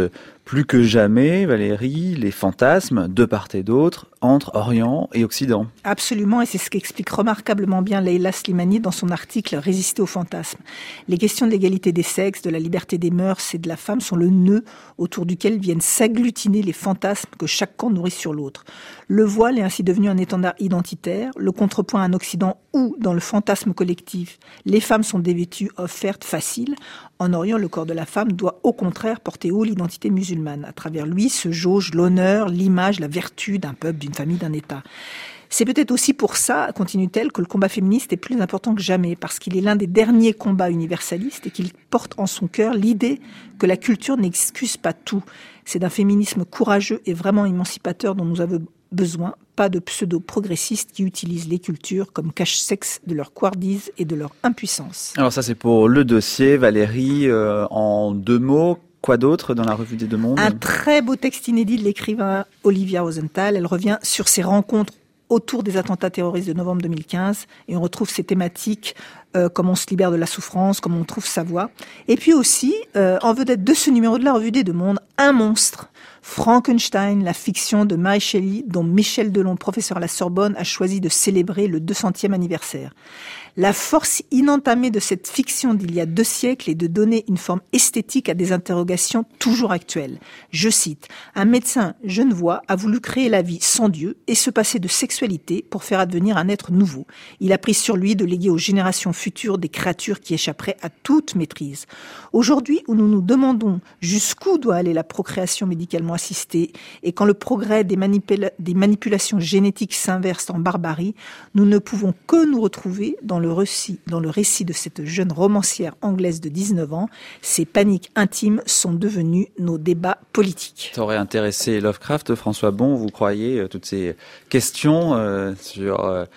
Speaker 2: Plus que jamais, Valérie, les fantasmes, de part et d'autre, entre Orient et Occident.
Speaker 7: Absolument, et c'est ce qu'explique remarquablement bien Leila Slimani dans son article « Résister aux fantasmes ». Les questions de l'égalité des sexes, de la liberté des mœurs et de la femme sont le nœud autour duquel viennent s'agglutiner les fantasmes que chaque camp nourrit sur l'autre. Le voile est ainsi devenu un étendard identitaire, le contrepoint à un Occident où, dans le fantasme collectif, les femmes sont dévêtues, offertes, faciles. En Orient, le corps de la femme doit au contraire porter haut l'identité musulmane. À travers lui se jauge l'honneur, l'image, la vertu d'un peuple, d'une famille, d'un État. C'est peut-être aussi pour ça, continue-t-elle, que le combat féministe est plus important que jamais, parce qu'il est l'un des derniers combats universalistes et qu'il porte en son cœur l'idée que la culture n'excuse pas tout. C'est d'un féminisme courageux et vraiment émancipateur dont nous avons besoin, pas de pseudo-progressistes qui utilisent les cultures comme cache-sexe de leur couardise et de leur impuissance.
Speaker 2: Alors ça c'est pour le dossier, Valérie, en 2 mots. Quoi d'autre dans la revue des Deux Mondes ?
Speaker 7: Un très beau texte inédit de l'écrivain Olivia Rosenthal. Elle revient sur ses rencontres autour des attentats terroristes de novembre 2015 et on retrouve ces thématiques comme on se libère de la souffrance, comme on trouve sa voix. Et puis aussi, en vedette de ce numéro de la revue des Deux Mondes, un monstre, Frankenstein, la fiction de Mary Shelley, dont Michel Delon, professeur à la Sorbonne, a choisi de célébrer le 200e anniversaire. La force inentamée de cette fiction d'il y a 2 siècles est de donner une forme esthétique à des interrogations toujours actuelles. Je cite, « Un médecin genevois a voulu créer la vie sans Dieu et se passer de sexualité pour faire advenir un être nouveau. Il a pris sur lui de léguer aux générations futures des créatures qui échapperaient à toute maîtrise. Aujourd'hui, où nous nous demandons jusqu'où doit aller la procréation médicalement assistée et quand le progrès des manipulations génétiques s'inverse en barbarie, nous ne pouvons que nous retrouver dans le récit de cette jeune romancière anglaise de 19 ans. Ces paniques intimes sont devenues nos débats politiques. »
Speaker 2: Ça aurait intéressé Lovecraft, François Bon, vous croyez, toutes ces questions sur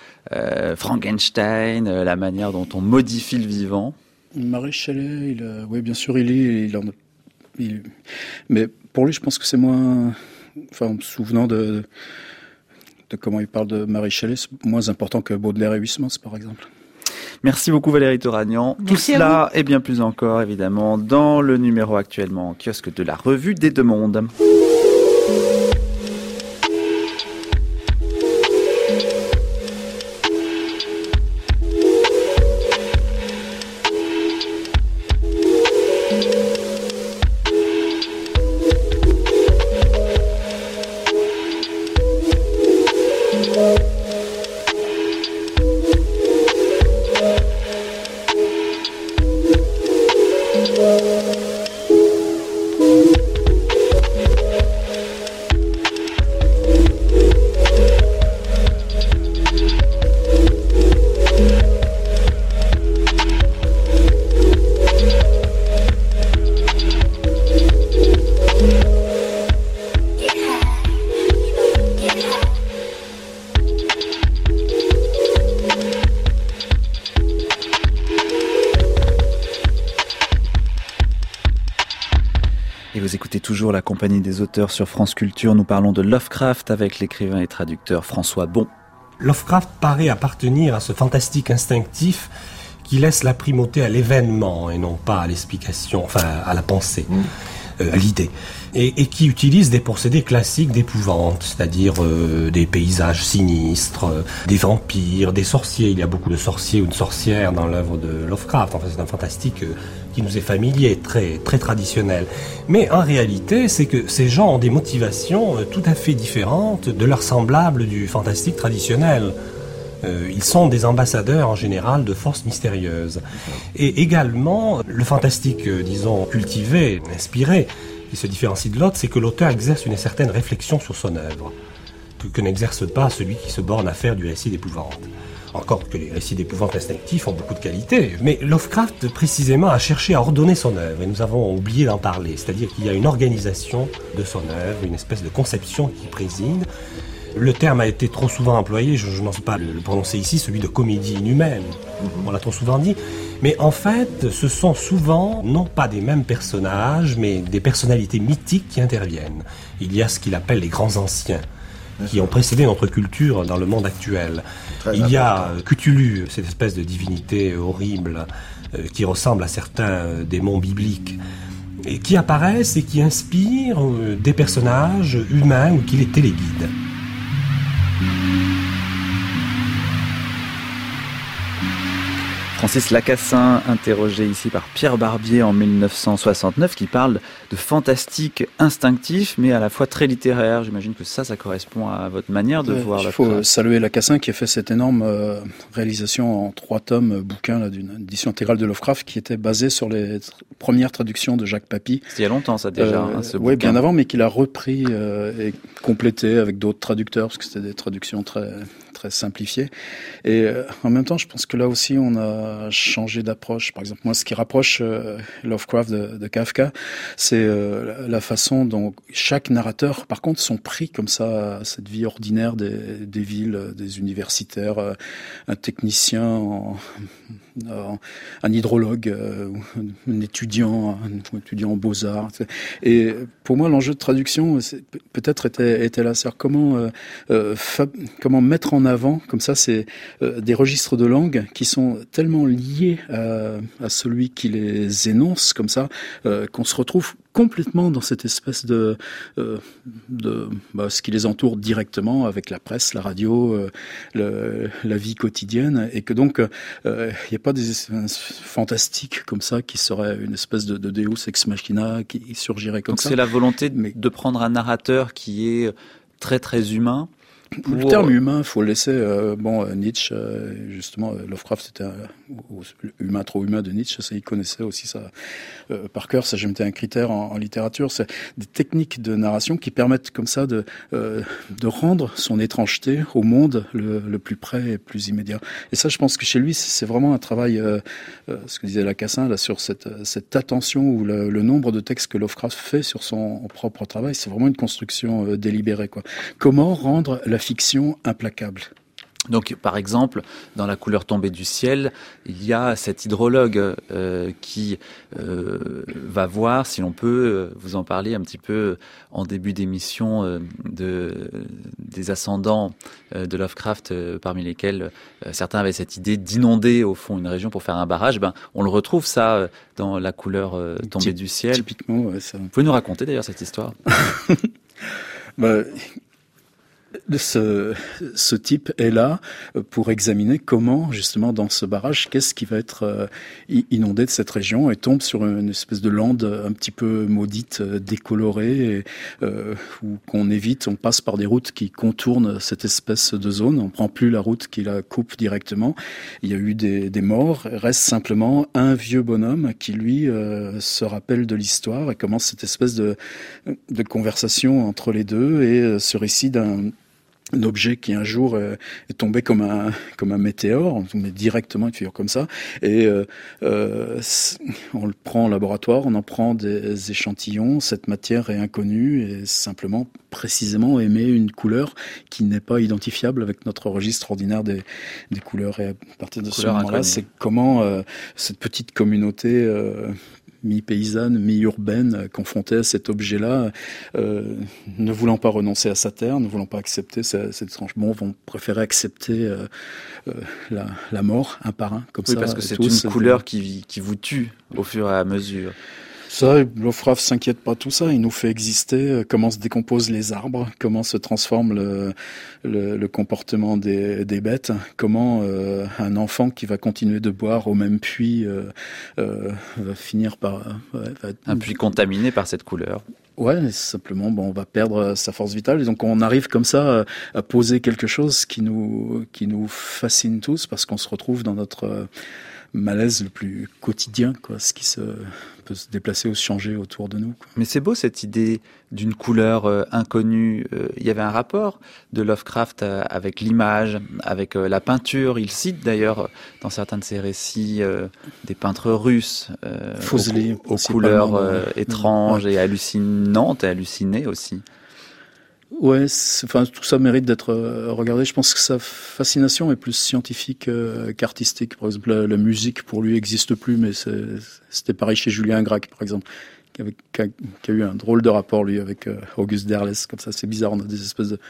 Speaker 2: Frankenstein, la manière dont on modifie le vivant ?
Speaker 4: Mary Shelley, oui, bien sûr, mais pour lui, je pense que c'est moins, en me souvenant de comment il parle de Mary Shelley, c'est moins important que Baudelaire et Huysmans, par exemple.
Speaker 2: Merci beaucoup Valérie Toragnan. Tout cela et bien plus encore, évidemment, dans le numéro actuellement en kiosque de la revue des Deux Mondes. Et vous écoutez toujours la compagnie des auteurs sur France Culture. Nous parlons de Lovecraft avec l'écrivain et traducteur François Bon.
Speaker 8: Lovecraft paraît appartenir à ce fantastique instinctif qui laisse la primauté à l'événement et non pas à l'explication, enfin à la pensée, à l'idée. Et qui utilise des procédés classiques d'épouvante, c'est-à-dire des paysages sinistres, des vampires, des sorciers. Il y a beaucoup de sorciers ou de sorcières dans l'œuvre de Lovecraft. Enfin, c'est un fantastique qui nous est familier, très, très traditionnel. Mais en réalité, c'est que ces gens ont des motivations tout à fait différentes de leurs semblables du fantastique traditionnel. Ils sont des ambassadeurs en général de forces mystérieuses. Et également, le fantastique, disons, cultivé, inspiré, qui se différencie de l'autre, c'est que l'auteur exerce une certaine réflexion sur son œuvre, que n'exerce pas celui qui se borne à faire du récit d'épouvante. Encore que les récits d'épouvante instinctifs ont beaucoup de qualités. Mais Lovecraft, précisément, a cherché à ordonner son œuvre, et nous avons oublié d'en parler. C'est-à-dire qu'il y a une organisation de son œuvre, une espèce de conception qui préside. Le terme a été trop souvent employé, je n'ose pas le prononcer ici, celui de comédie inhumaine. On l'a trop souvent dit. Mais en fait, ce sont souvent, non pas des mêmes personnages, mais des personnalités mythiques qui interviennent. Il y a ce qu'il appelle les grands anciens, qui ont précédé notre culture dans le monde actuel. Il y a Cthulhu, cette espèce de divinité horrible qui ressemble à certains démons bibliques. et qui apparaissent et qui inspirent des personnages humains ou qui les téléguident.
Speaker 2: Francis Lacassin, interrogé ici par Pierre Barbier en 1969, qui parle de fantastique instinctif, mais à la fois très littéraire. J'imagine que ça correspond à votre manière de voir Lovecraft.
Speaker 4: Il faut saluer Lacassin qui a fait cette énorme réalisation en 3 tomes, bouquin là, d'une édition intégrale de Lovecraft, qui était basée sur les premières traductions de Jacques Papy.
Speaker 2: C'était il y a longtemps ça déjà, ce bouquin.
Speaker 4: Oui, bien avant, mais qu'il a repris et complété avec d'autres traducteurs, parce que c'était des traductions très simplifiées. Et en même temps, je pense que là aussi, on a changé d'approche. Par exemple, moi, ce qui rapproche Lovecraft de Kafka, c'est la façon dont chaque narrateur, par contre, sont pris comme ça à cette vie ordinaire des villes, des universitaires, un technicien, un hydrologue, un étudiant en beaux-arts. Et pour moi, l'enjeu de traduction, peut-être était là. C'est-à-dire comment mettre en avant, comme ça, c'est des registres de langue qui sont tellement liés à celui qui les énonce, comme ça, qu'on se retrouve complètement dans cette espèce de ce qui les entoure directement avec la presse, la radio, la vie quotidienne, et que donc il n'y a pas des fantastiques comme ça qui serait une espèce de Deus ex machina qui surgirait comme
Speaker 2: donc
Speaker 4: ça.
Speaker 2: Donc c'est la volonté de prendre un narrateur qui est très très humain.
Speaker 4: Le terme humain, faut le laisser. Nietzsche, justement, Lovecraft c'était humain, trop humain de Nietzsche. Ça, il connaissait aussi ça par cœur. Ça, j'ai mis un critère en littérature. C'est des techniques de narration qui permettent comme ça de rendre son étrangeté au monde le plus près et plus immédiat. Et ça, je pense que chez lui, c'est vraiment un travail. Ce que disait Lacassin là sur cette attention ou le nombre de textes que Lovecraft fait sur son propre travail, c'est vraiment une construction délibérée, quoi. Comment rendre la fiction implacable.
Speaker 2: Donc, par exemple, dans La couleur tombée du ciel, il y a cet hydrologue qui va voir, si l'on peut vous en parler un petit peu en début d'émission, des ascendants de Lovecraft, parmi lesquels certains avaient cette idée d'inonder au fond une région pour faire un barrage. On le retrouve ça dans La couleur tombée du ciel.
Speaker 4: Typiquement, ouais, ça.
Speaker 2: Vous pouvez nous raconter d'ailleurs cette histoire?
Speaker 4: Ce type est là pour examiner comment, justement, dans ce barrage, qu'est-ce qui va être inondé de cette région, et tombe sur une espèce de lande un petit peu maudite, décolorée, où qu'on évite, on passe par des routes qui contournent cette espèce de zone, on prend plus la route qui la coupe directement. Il y a eu des morts, reste simplement un vieux bonhomme qui, lui, se rappelle de l'histoire et commence cette espèce de conversation entre les deux, et ce récit d'un objet qui un jour est tombé comme un météore, mais directement une figure comme ça, et on le prend au laboratoire, on en prend des échantillons, cette matière est inconnue et simplement précisément émet une couleur qui n'est pas identifiable avec notre registre ordinaire des couleurs, et à partir de ce moment-là, c'est comment cette petite communauté mi-paysanne, mi-urbaine, confrontée à cet objet-là, ne voulant pas renoncer à sa terre, ne voulant pas accepter cet étrangement, vont préférer accepter la mort un par un, comme ça.
Speaker 2: Oui, parce que c'est une couleur qui vous tue au fur et à mesure.
Speaker 4: Ça, Lovecraft s'inquiète pas de tout ça. Il nous fait exister comment se décomposent les arbres, comment se transforme le comportement des bêtes, comment un enfant qui va continuer de boire au même puits va finir par...
Speaker 2: un puits contaminé par cette couleur.
Speaker 4: Ouais, simplement, on va perdre sa force vitale. Et donc, on arrive comme ça à poser quelque chose qui nous fascine tous, parce qu'on se retrouve dans notre malaise le plus quotidien, quoi, ce qui peut se déplacer ou se changer autour de nous, quoi.
Speaker 2: Mais c'est beau cette idée d'une couleur inconnue. Il y avait un rapport de Lovecraft avec l'image, avec la peinture. Il cite d'ailleurs dans certains de ses récits des peintres russes aux couleurs étranges et hallucinantes et hallucinées aussi.
Speaker 4: Ouais, tout ça mérite d'être regardé. Je pense que sa fascination est plus scientifique qu'artistique. Par exemple, la musique pour lui n'existe plus, mais c'était pareil chez Julien Gracq, par exemple, qui a eu un drôle de rapport, lui, avec Auguste Derleth. Comme ça, c'est bizarre, on a des espèces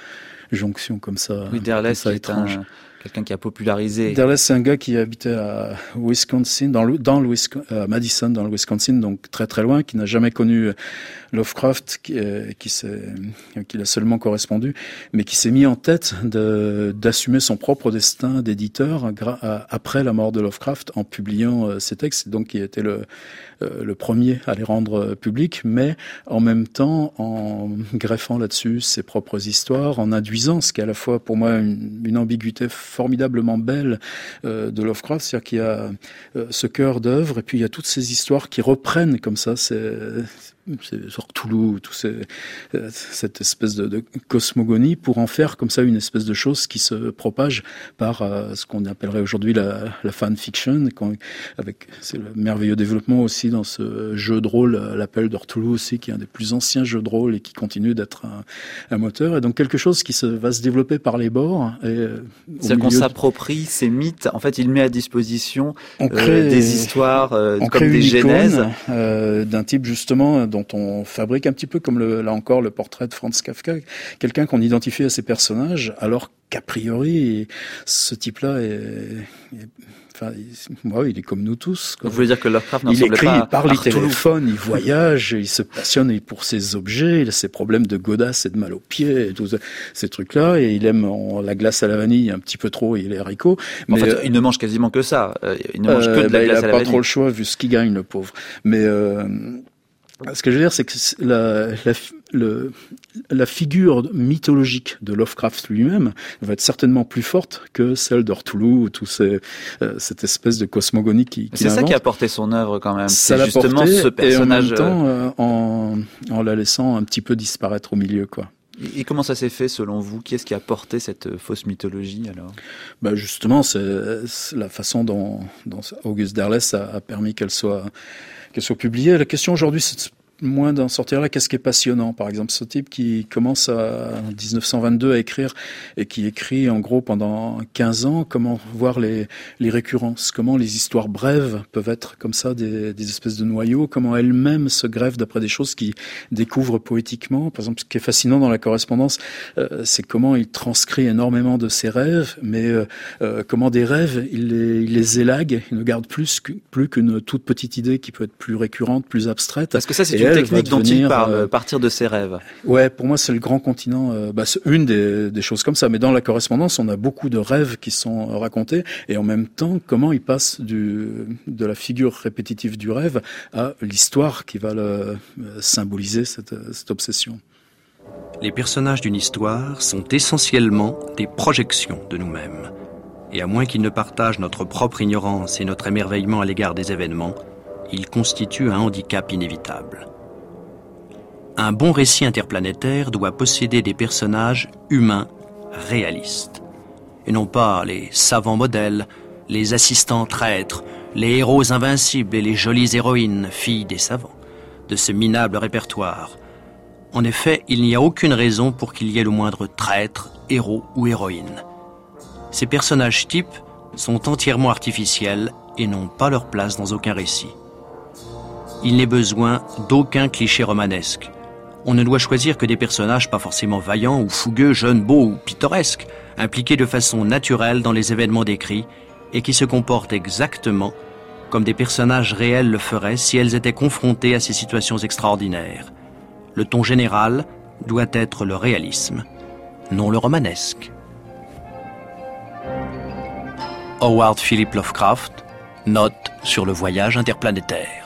Speaker 4: jonction comme ça.
Speaker 2: Oui, Derleth, qui est quelqu'un qui a popularisé.
Speaker 4: Derleth, c'est un gars qui habitait à Wisconsin, Madison, dans le Wisconsin, donc très très loin, qui n'a jamais connu Lovecraft, qui l'a seulement correspondu, mais qui s'est mis en tête d'assumer son propre destin d'éditeur après la mort de Lovecraft en publiant ses textes, donc qui était le premier à les rendre publics, mais en même temps en greffant là-dessus ses propres histoires, en induisant ce qui est à la fois pour moi une ambiguïté formidablement belle de Lovecraft, c'est-à-dire qu'il y a ce cœur d'œuvre et puis il y a toutes ces histoires qui reprennent comme ça, c'est Cthulhu, cette espèce de cosmogonie pour en faire comme ça une espèce de chose qui se propage par ce qu'on appellerait aujourd'hui la fanfiction, c'est le merveilleux développement aussi dans ce jeu de rôle, l'appel de Cthulhu aussi, qui est un des plus anciens jeux de rôle et qui continue d'être un moteur, et donc quelque chose qui va se développer par les bords.
Speaker 2: C'est-à-dire qu'on s'approprie ces mythes, en fait il met à disposition des histoires, comme des genèses.
Speaker 4: D'un type justement dont on fabrique un petit peu comme là encore le portrait de Franz Kafka, quelqu'un qu'on identifie à ses personnages, alors qu'a priori ce type-là il est comme nous tous, quoi.
Speaker 2: Vous voulez dire que Lovecraft n'en
Speaker 4: semble
Speaker 2: pas...
Speaker 4: Il parle, il téléphone, il voyage, il se passionne pour ses objets, il a ses problèmes de godasses et de mal aux pieds, et tous ces trucs-là, et il aime la glace à la vanille un petit peu trop et les haricots.
Speaker 2: Mais en fait, il ne mange quasiment que ça. Il ne mange que de la glace à la vanille.
Speaker 4: Il n'a pas trop le choix vu ce qu'il gagne, le pauvre. Mais ce que je veux dire, c'est que la figure mythologique de Lovecraft lui-même va être certainement plus forte que celle de Cthulhu, cette espèce de cosmogonie qui
Speaker 2: c'est ça qui a porté son œuvre quand même.
Speaker 4: Ça
Speaker 2: c'est justement ce personnage.
Speaker 4: Et en même temps, en la laissant un petit peu disparaître au milieu, quoi.
Speaker 2: Et comment ça s'est fait selon vous? Qui est-ce qui a porté cette fausse mythologie alors?
Speaker 4: Justement, c'est la façon dont August Derleth a permis qu'elle soit publiée. La question aujourd'hui, c'est moins d'en sortir là. Qu'est-ce qui est passionnant? Par exemple, ce type qui commence en 1922 à écrire et qui écrit en gros pendant 15 ans, comment voir les récurrences, comment les histoires brèves peuvent être comme ça des espèces de noyaux, comment elles-mêmes se greffent d'après des choses qu'il découvre poétiquement. Par exemple, ce qui est fascinant dans la correspondance, c'est comment il transcrit énormément de ses rêves, mais comment des rêves, il les élague, il ne garde plus qu'une toute petite idée qui peut être plus récurrente, plus abstraite.
Speaker 2: Parce que ça, c'est une technique dont il parle, partir de ses rêves.
Speaker 4: Ouais, pour moi, c'est le grand continent. C'est une des choses comme ça. Mais dans la correspondance, on a beaucoup de rêves qui sont racontés. Et en même temps, comment il passe de la figure répétitive du rêve à l'histoire qui va symboliser cette obsession.
Speaker 9: Les personnages d'une histoire sont essentiellement des projections de nous-mêmes. Et à moins qu'ils ne partagent notre propre ignorance et notre émerveillement à l'égard des événements, ils constituent un handicap inévitable. Un bon récit interplanétaire doit posséder des personnages humains réalistes, et non pas les savants modèles, les assistants traîtres, les héros invincibles et les jolies héroïnes, filles des savants, de ce minable répertoire. En effet, il n'y a aucune raison pour qu'il y ait le moindre traître, héros ou héroïne. Ces personnages types sont entièrement artificiels et n'ont pas leur place dans aucun récit. Il n'est besoin d'aucun cliché romanesque. On ne doit choisir que des personnages pas forcément vaillants ou fougueux, jeunes, beaux ou pittoresques, impliqués de façon naturelle dans les événements décrits et qui se comportent exactement comme des personnages réels le feraient si elles étaient confrontées à ces situations extraordinaires. Le ton général doit être le réalisme, non le romanesque. Howard Philip Lovecraft, note sur le voyage interplanétaire.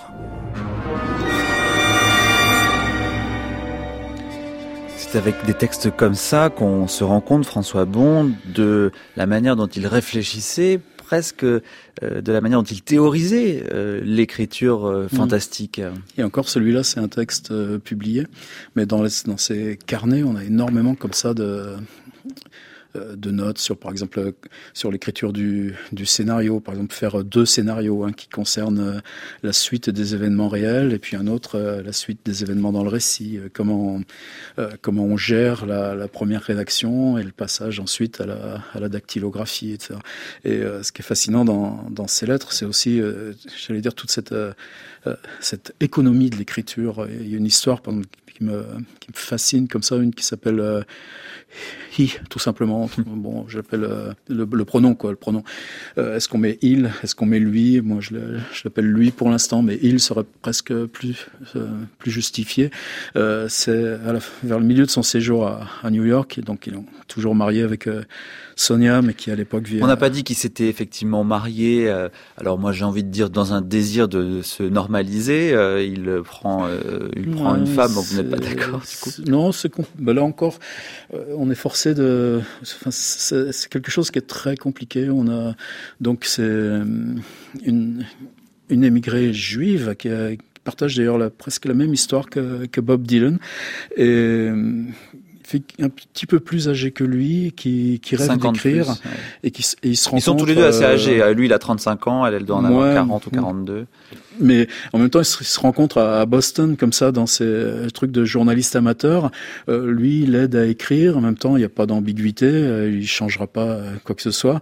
Speaker 2: C'est avec des textes comme ça qu'on se rend compte, François Bon, de la manière dont il réfléchissait, presque de la manière dont il théorisait l'écriture fantastique.
Speaker 4: Et encore, celui-là, c'est un texte publié, mais dans ses carnets, on a énormément comme ça de notes sur, par exemple, sur l'écriture du scénario. Par exemple, faire 2 scénarios, qui concernent la suite des événements réels et puis un autre, la suite des événements dans le récit. Comment on gère la première rédaction et le passage ensuite à la dactylographie, etc. Et ce qui est fascinant dans ces lettres, c'est aussi, j'allais dire, toute cette économie de l'écriture. Il y a une histoire me fascine comme ça, une qui s'appelle he, tout simplement. Bon, j'appelle le pronom, quoi, le pronom. Est-ce qu'on met il, est-ce qu'on met lui? Moi, je l'appelle lui pour l'instant, mais il serait presque plus justifié. C'est vers le milieu de son séjour à New York, et donc il est toujours marié avec Sonia, mais qui à l'époque vit.
Speaker 2: On n'a pas dit qu'il s'était effectivement marié. Alors moi, j'ai envie de dire dans un désir de se normaliser, il prend une femme. Vous n'êtes pas d'accord du coup?
Speaker 4: Non, là encore, on est forcé de. Enfin, c'est quelque chose qui est très compliqué. Donc c'est une émigrée juive qui partage d'ailleurs presque la même histoire que Bob Dylan, et un petit peu plus âgé que lui, qui rêve d'écrire,
Speaker 2: plus, ouais.
Speaker 4: et ils se rencontrent.
Speaker 2: Ils sont tous les deux assez âgés. Lui, il a 35 ans, elle doit en avoir 40 ou 42.
Speaker 4: Mais en même temps, ils se rencontrent à Boston, comme ça, dans ces trucs de journaliste amateur. Lui, il aide à écrire. En même temps, il n'y a pas d'ambiguïté. Il changera pas quoi que ce soit.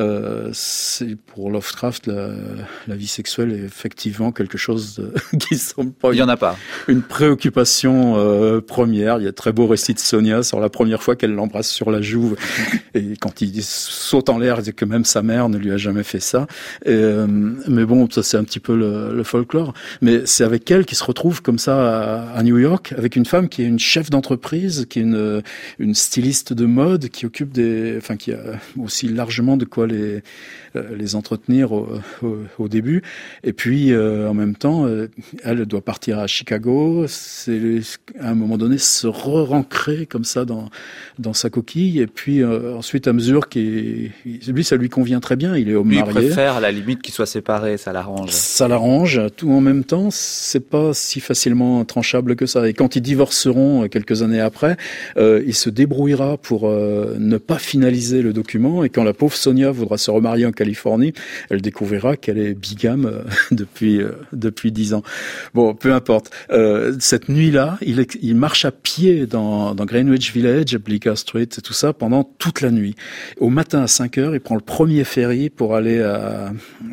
Speaker 4: Pour Lovecraft, la vie sexuelle est effectivement quelque chose qui semble pas.
Speaker 2: Il y en a pas.
Speaker 4: Une préoccupation première. Il y a de très beaux récits de Sonia sur la première fois qu'elle l'embrasse sur la joue, et quand il saute en l'air, il dit que même sa mère ne lui a jamais fait ça. Mais bon, ça c'est un petit peu le folklore, mais c'est avec elle qu'il se retrouve comme ça à New York, avec une femme qui est une chef d'entreprise, qui est une styliste de mode, qui occupe qui a aussi largement de quoi les entretenir au début. Et puis en même temps, elle doit partir à Chicago. C'est à un moment donné se re-ancrer comme ça dans sa coquille. Et puis ensuite, à mesure lui, ça lui convient très bien. Il est homme marié.
Speaker 2: Lui, il préfère à la limite qu'ils soient séparés. Ça l'arrange.
Speaker 4: Ça l'arrange. Tout en même temps, c'est pas si facilement tranchable que ça. Et quand ils divorceront quelques années après, il se débrouillera pour ne pas finaliser le document. Et quand la pauvre Sonia voudra se remarier en Californie, elle découvrira qu'elle est bigame depuis 10 ans. Bon, peu importe. Cette nuit-là, il marche à pied dans Greenwich Village, Bleecker Street et tout ça pendant toute la nuit. Au matin à 5h, il prend le premier ferry pour aller à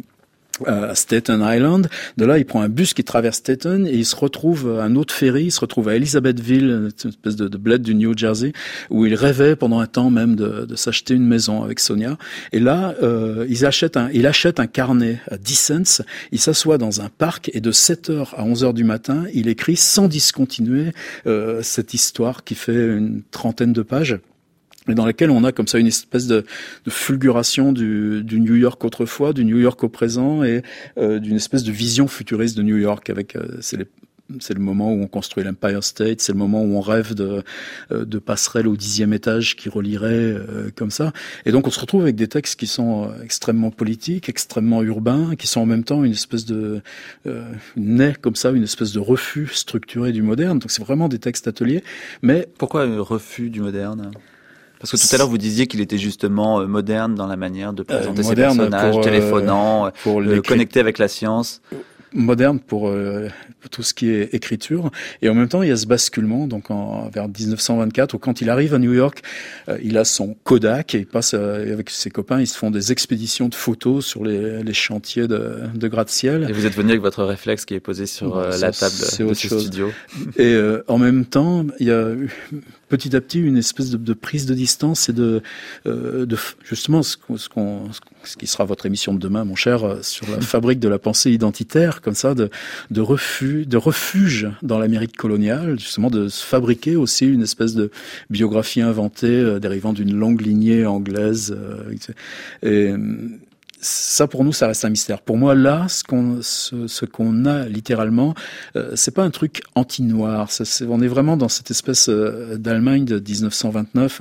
Speaker 4: Staten Island. De là, il prend un bus qui traverse Staten, et il se retrouve à un autre ferry. Il se retrouve à Elizabethville, une espèce de bled du New Jersey, où il rêvait pendant un temps même de s'acheter une maison avec Sonia. Et là, il achète un carnet à 10 cents. Il s'assoit dans un parc, et de 7h à 11h du matin, il écrit sans discontinuer cette histoire qui fait une trentaine de pages, et dans laquelle on a comme ça une espèce de fulguration du New York autrefois, du New York au présent, et d'une espèce de vision futuriste de New York. Avec c'est le moment où on construit l'Empire State, c'est le moment où on rêve de passerelles au 10e étage qui relieraient comme ça. Et donc on se retrouve avec des textes qui sont extrêmement politiques, extrêmement urbains, qui sont en même temps une espèce de naît comme ça, une espèce de refus structuré du moderne. Donc c'est vraiment des textes ateliers. Mais
Speaker 2: pourquoi un refus du moderne ? Parce que tout à l'heure, vous disiez qu'il était justement moderne dans la manière de présenter ses personnages, téléphonant, connecté avec la science.
Speaker 4: Moderne pour tout ce qui est écriture, et en même temps il y a ce basculement donc vers 1924 où quand il arrive à New York, il a son Kodak et il passe avec ses copains, ils se font des expéditions de photos sur les chantiers de gratte-ciel.
Speaker 2: Et vous êtes venu avec votre réflexe qui est posé sur la table de ce studio. Et
Speaker 4: en même temps, il y a petit à petit une espèce de prise de distance et de justement ce qui sera votre émission de demain, mon cher, sur la fabrique de la pensée identitaire, comme ça, de refuge dans l'Amérique coloniale, justement de se fabriquer aussi une espèce de biographie inventée dérivant d'une longue lignée anglaise. Et ça, pour nous, ça reste un mystère. Pour moi, là, ce qu'on a littéralement, c'est pas un truc anti-noir. On est vraiment dans cette espèce d'Allemagne de 1929,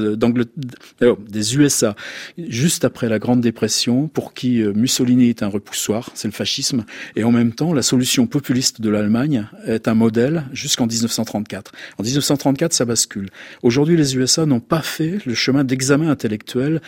Speaker 4: des USA, juste après la Grande Dépression, pour qui Mussolini est un repoussoir, c'est le fascisme, et en même temps, la solution populiste de l'Allemagne est un modèle jusqu'en 1934. En 1934, ça bascule. Aujourd'hui, les USA n'ont pas fait le chemin d'examen intellectuel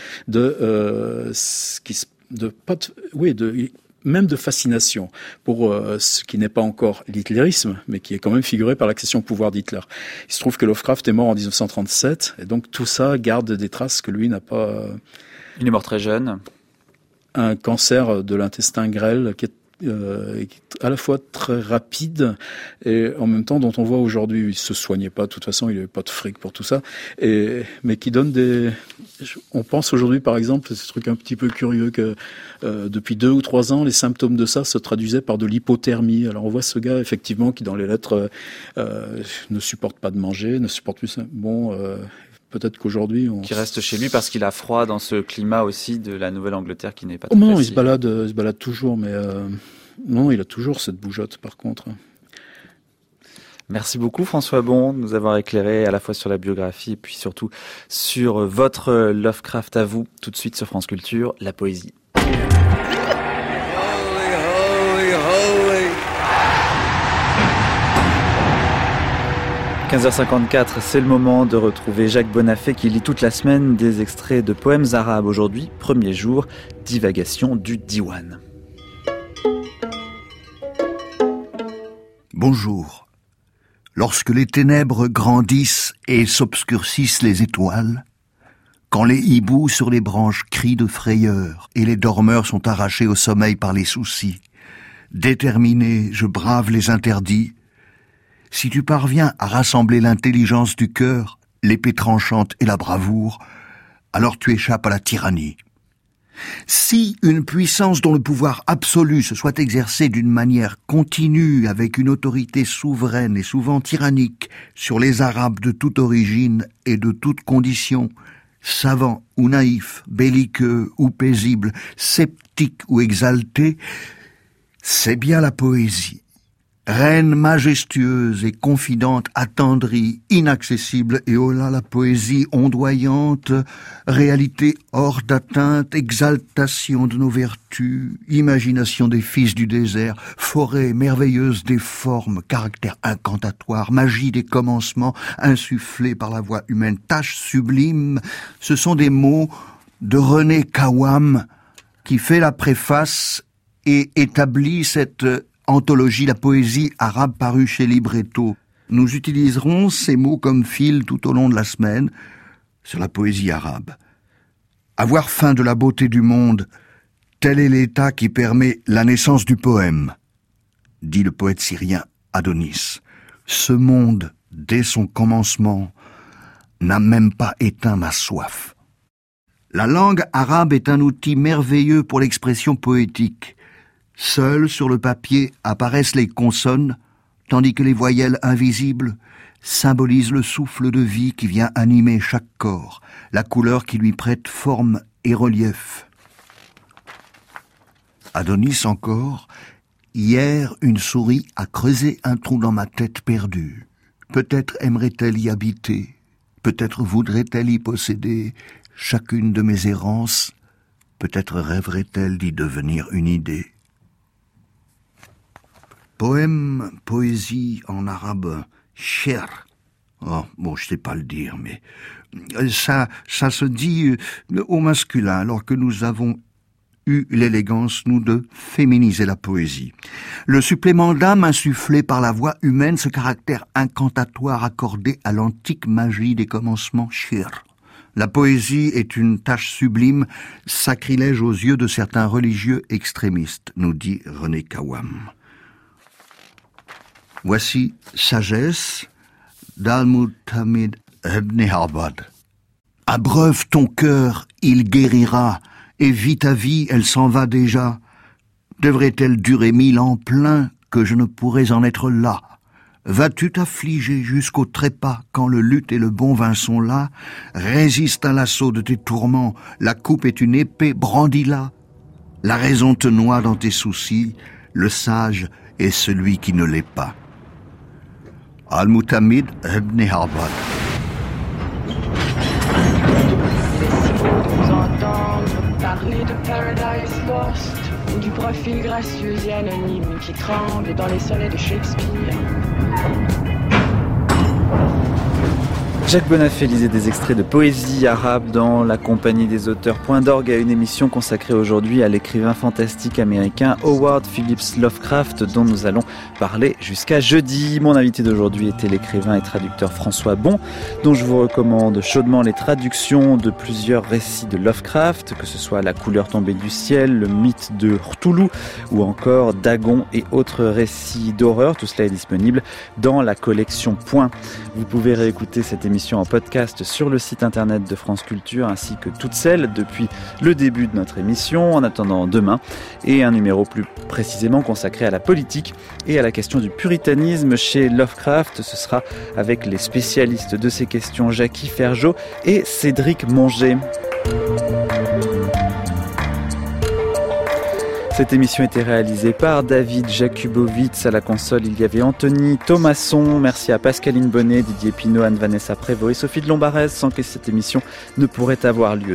Speaker 4: même de fascination pour ce qui n'est pas encore l'hitlérisme, mais qui est quand même figuré par l'accession au pouvoir d'Hitler. Il se trouve que Lovecraft est mort en 1937, et donc tout ça garde des traces que lui n'a pas...
Speaker 2: Il est mort très jeune.
Speaker 4: Un cancer de l'intestin grêle qui est à la fois très rapide et en même temps dont on voit aujourd'hui, il se soignait pas, de toute façon il avait pas de fric pour tout ça, mais qui donne on pense aujourd'hui par exemple, c'est ce truc un petit peu curieux que depuis 2 ou 3 ans, les symptômes de ça se traduisaient par de l'hypothermie. Alors on voit ce gars effectivement qui dans les lettres ne supporte pas de manger, ne supporte plus ça. Peut-être qu'aujourd'hui...
Speaker 2: Qui reste chez lui parce qu'il a froid dans ce climat aussi de la Nouvelle-Angleterre qui n'est pas
Speaker 4: très facile. Non, il se balade toujours, mais non, il a toujours cette bougeotte par contre.
Speaker 2: Merci beaucoup François Bon de nous avoir éclairé à la fois sur la biographie et puis surtout sur votre Lovecraft à vous. Tout de suite sur France Culture, la poésie. 15h54, c'est le moment de retrouver Jacques Bonafé qui lit toute la semaine des extraits de poèmes arabes. Aujourd'hui, premier jour, divagation du Diwan.
Speaker 10: Bonjour. Lorsque les ténèbres grandissent et s'obscurcissent les étoiles, quand les hiboux sur les branches crient de frayeur et les dormeurs sont arrachés au sommeil par les soucis, déterminé, je brave les interdits. Si tu parviens à rassembler l'intelligence du cœur, l'épée tranchante et la bravoure, alors tu échappes à la tyrannie. Si une puissance dont le pouvoir absolu se soit exercé d'une manière continue avec une autorité souveraine et souvent tyrannique sur les Arabes de toute origine et de toute condition, savants ou naïfs, belliqueux ou paisibles, sceptiques ou exaltés, c'est bien la poésie. Reine majestueuse et confidente, attendrie, inaccessible, et oh là la poésie ondoyante, réalité hors d'atteinte, exaltation de nos vertus, imagination des fils du désert, forêt merveilleuse des formes, caractère incantatoire, magie des commencements, insufflée par la voix humaine, tâche sublime, ce sont des mots de René Kawam qui fait la préface et établit cette anthologie, la poésie arabe parue chez Libretto. Nous utiliserons ces mots comme fil tout au long de la semaine sur la poésie arabe. Avoir faim de la beauté du monde, tel est l'état qui permet la naissance du poème, dit le poète syrien Adonis. Ce monde, dès son commencement, n'a même pas éteint ma soif. La langue arabe est un outil merveilleux pour l'expression poétique. Seules sur le papier apparaissent les consonnes, tandis que les voyelles invisibles symbolisent le souffle de vie qui vient animer chaque corps, la couleur qui lui prête forme et relief. Adonis encore, hier une souris a creusé un trou dans ma tête perdue. Peut-être aimerait-elle y habiter, peut-être voudrait-elle y posséder chacune de mes errances, peut-être rêverait-elle d'y devenir une idée. Poème, poésie en arabe, cher. Oh, bon, je sais pas le dire, mais ça se dit au masculin, alors que nous avons eu l'élégance, nous, de féminiser la poésie. Le supplément d'âme insufflé par la voix humaine, ce caractère incantatoire accordé à l'antique magie des commencements, cher. La poésie est une tâche sublime, sacrilège aux yeux de certains religieux extrémistes, nous dit René Kawam. Voici Sagesse d'Al-Mu'tamid ibn Arbad. Abreuve ton cœur, il guérira, et vis ta vie, elle s'en va déjà. Devrait-elle durer 1000 ans pleins, que je ne pourrais en être là? Vas-tu t'affliger jusqu'au trépas quand le luth et le bon vin sont là? Résiste à l'assaut de tes tourments, la coupe est une épée, brandis-la. La raison te noie dans tes soucis, le sage est celui qui ne l'est pas. Al-Mu'tamid ibn Arbad.
Speaker 11: Parler de Paradise Lost ou du profil gracieux et anonyme qui tremble dans les sonnets de Shakespeare.
Speaker 2: Jacques Bonafé lisait des extraits de poésie arabe dans la compagnie des auteurs. Point d'orgue à une émission consacrée aujourd'hui à l'écrivain fantastique américain Howard Phillips Lovecraft, dont nous allons parler jusqu'à jeudi. Mon invité d'aujourd'hui était l'écrivain et traducteur François Bon, dont je vous recommande chaudement les traductions de plusieurs récits de Lovecraft, que ce soit La couleur tombée du ciel, le mythe de Cthulhu ou encore Dagon et autres récits d'horreur. Tout cela est disponible dans la collection Point. Vous pouvez réécouter cette émission en podcast sur le site internet de France Culture, ainsi que toutes celles depuis le début de notre émission, en attendant demain, et un numéro plus précisément consacré à la politique et à la question du puritanisme chez Lovecraft. Ce sera avec les spécialistes de ces questions, Jackie Ferjot et Cédric Monger. Cette émission était réalisée par David Jakubowicz. À la console, il y avait Anthony Thomasson. Merci à Pascaline Bonnet, Didier Pinault, Anne-Vanessa Prévost et Sophie de Lombarez, sans que cette émission ne pourrait avoir lieu.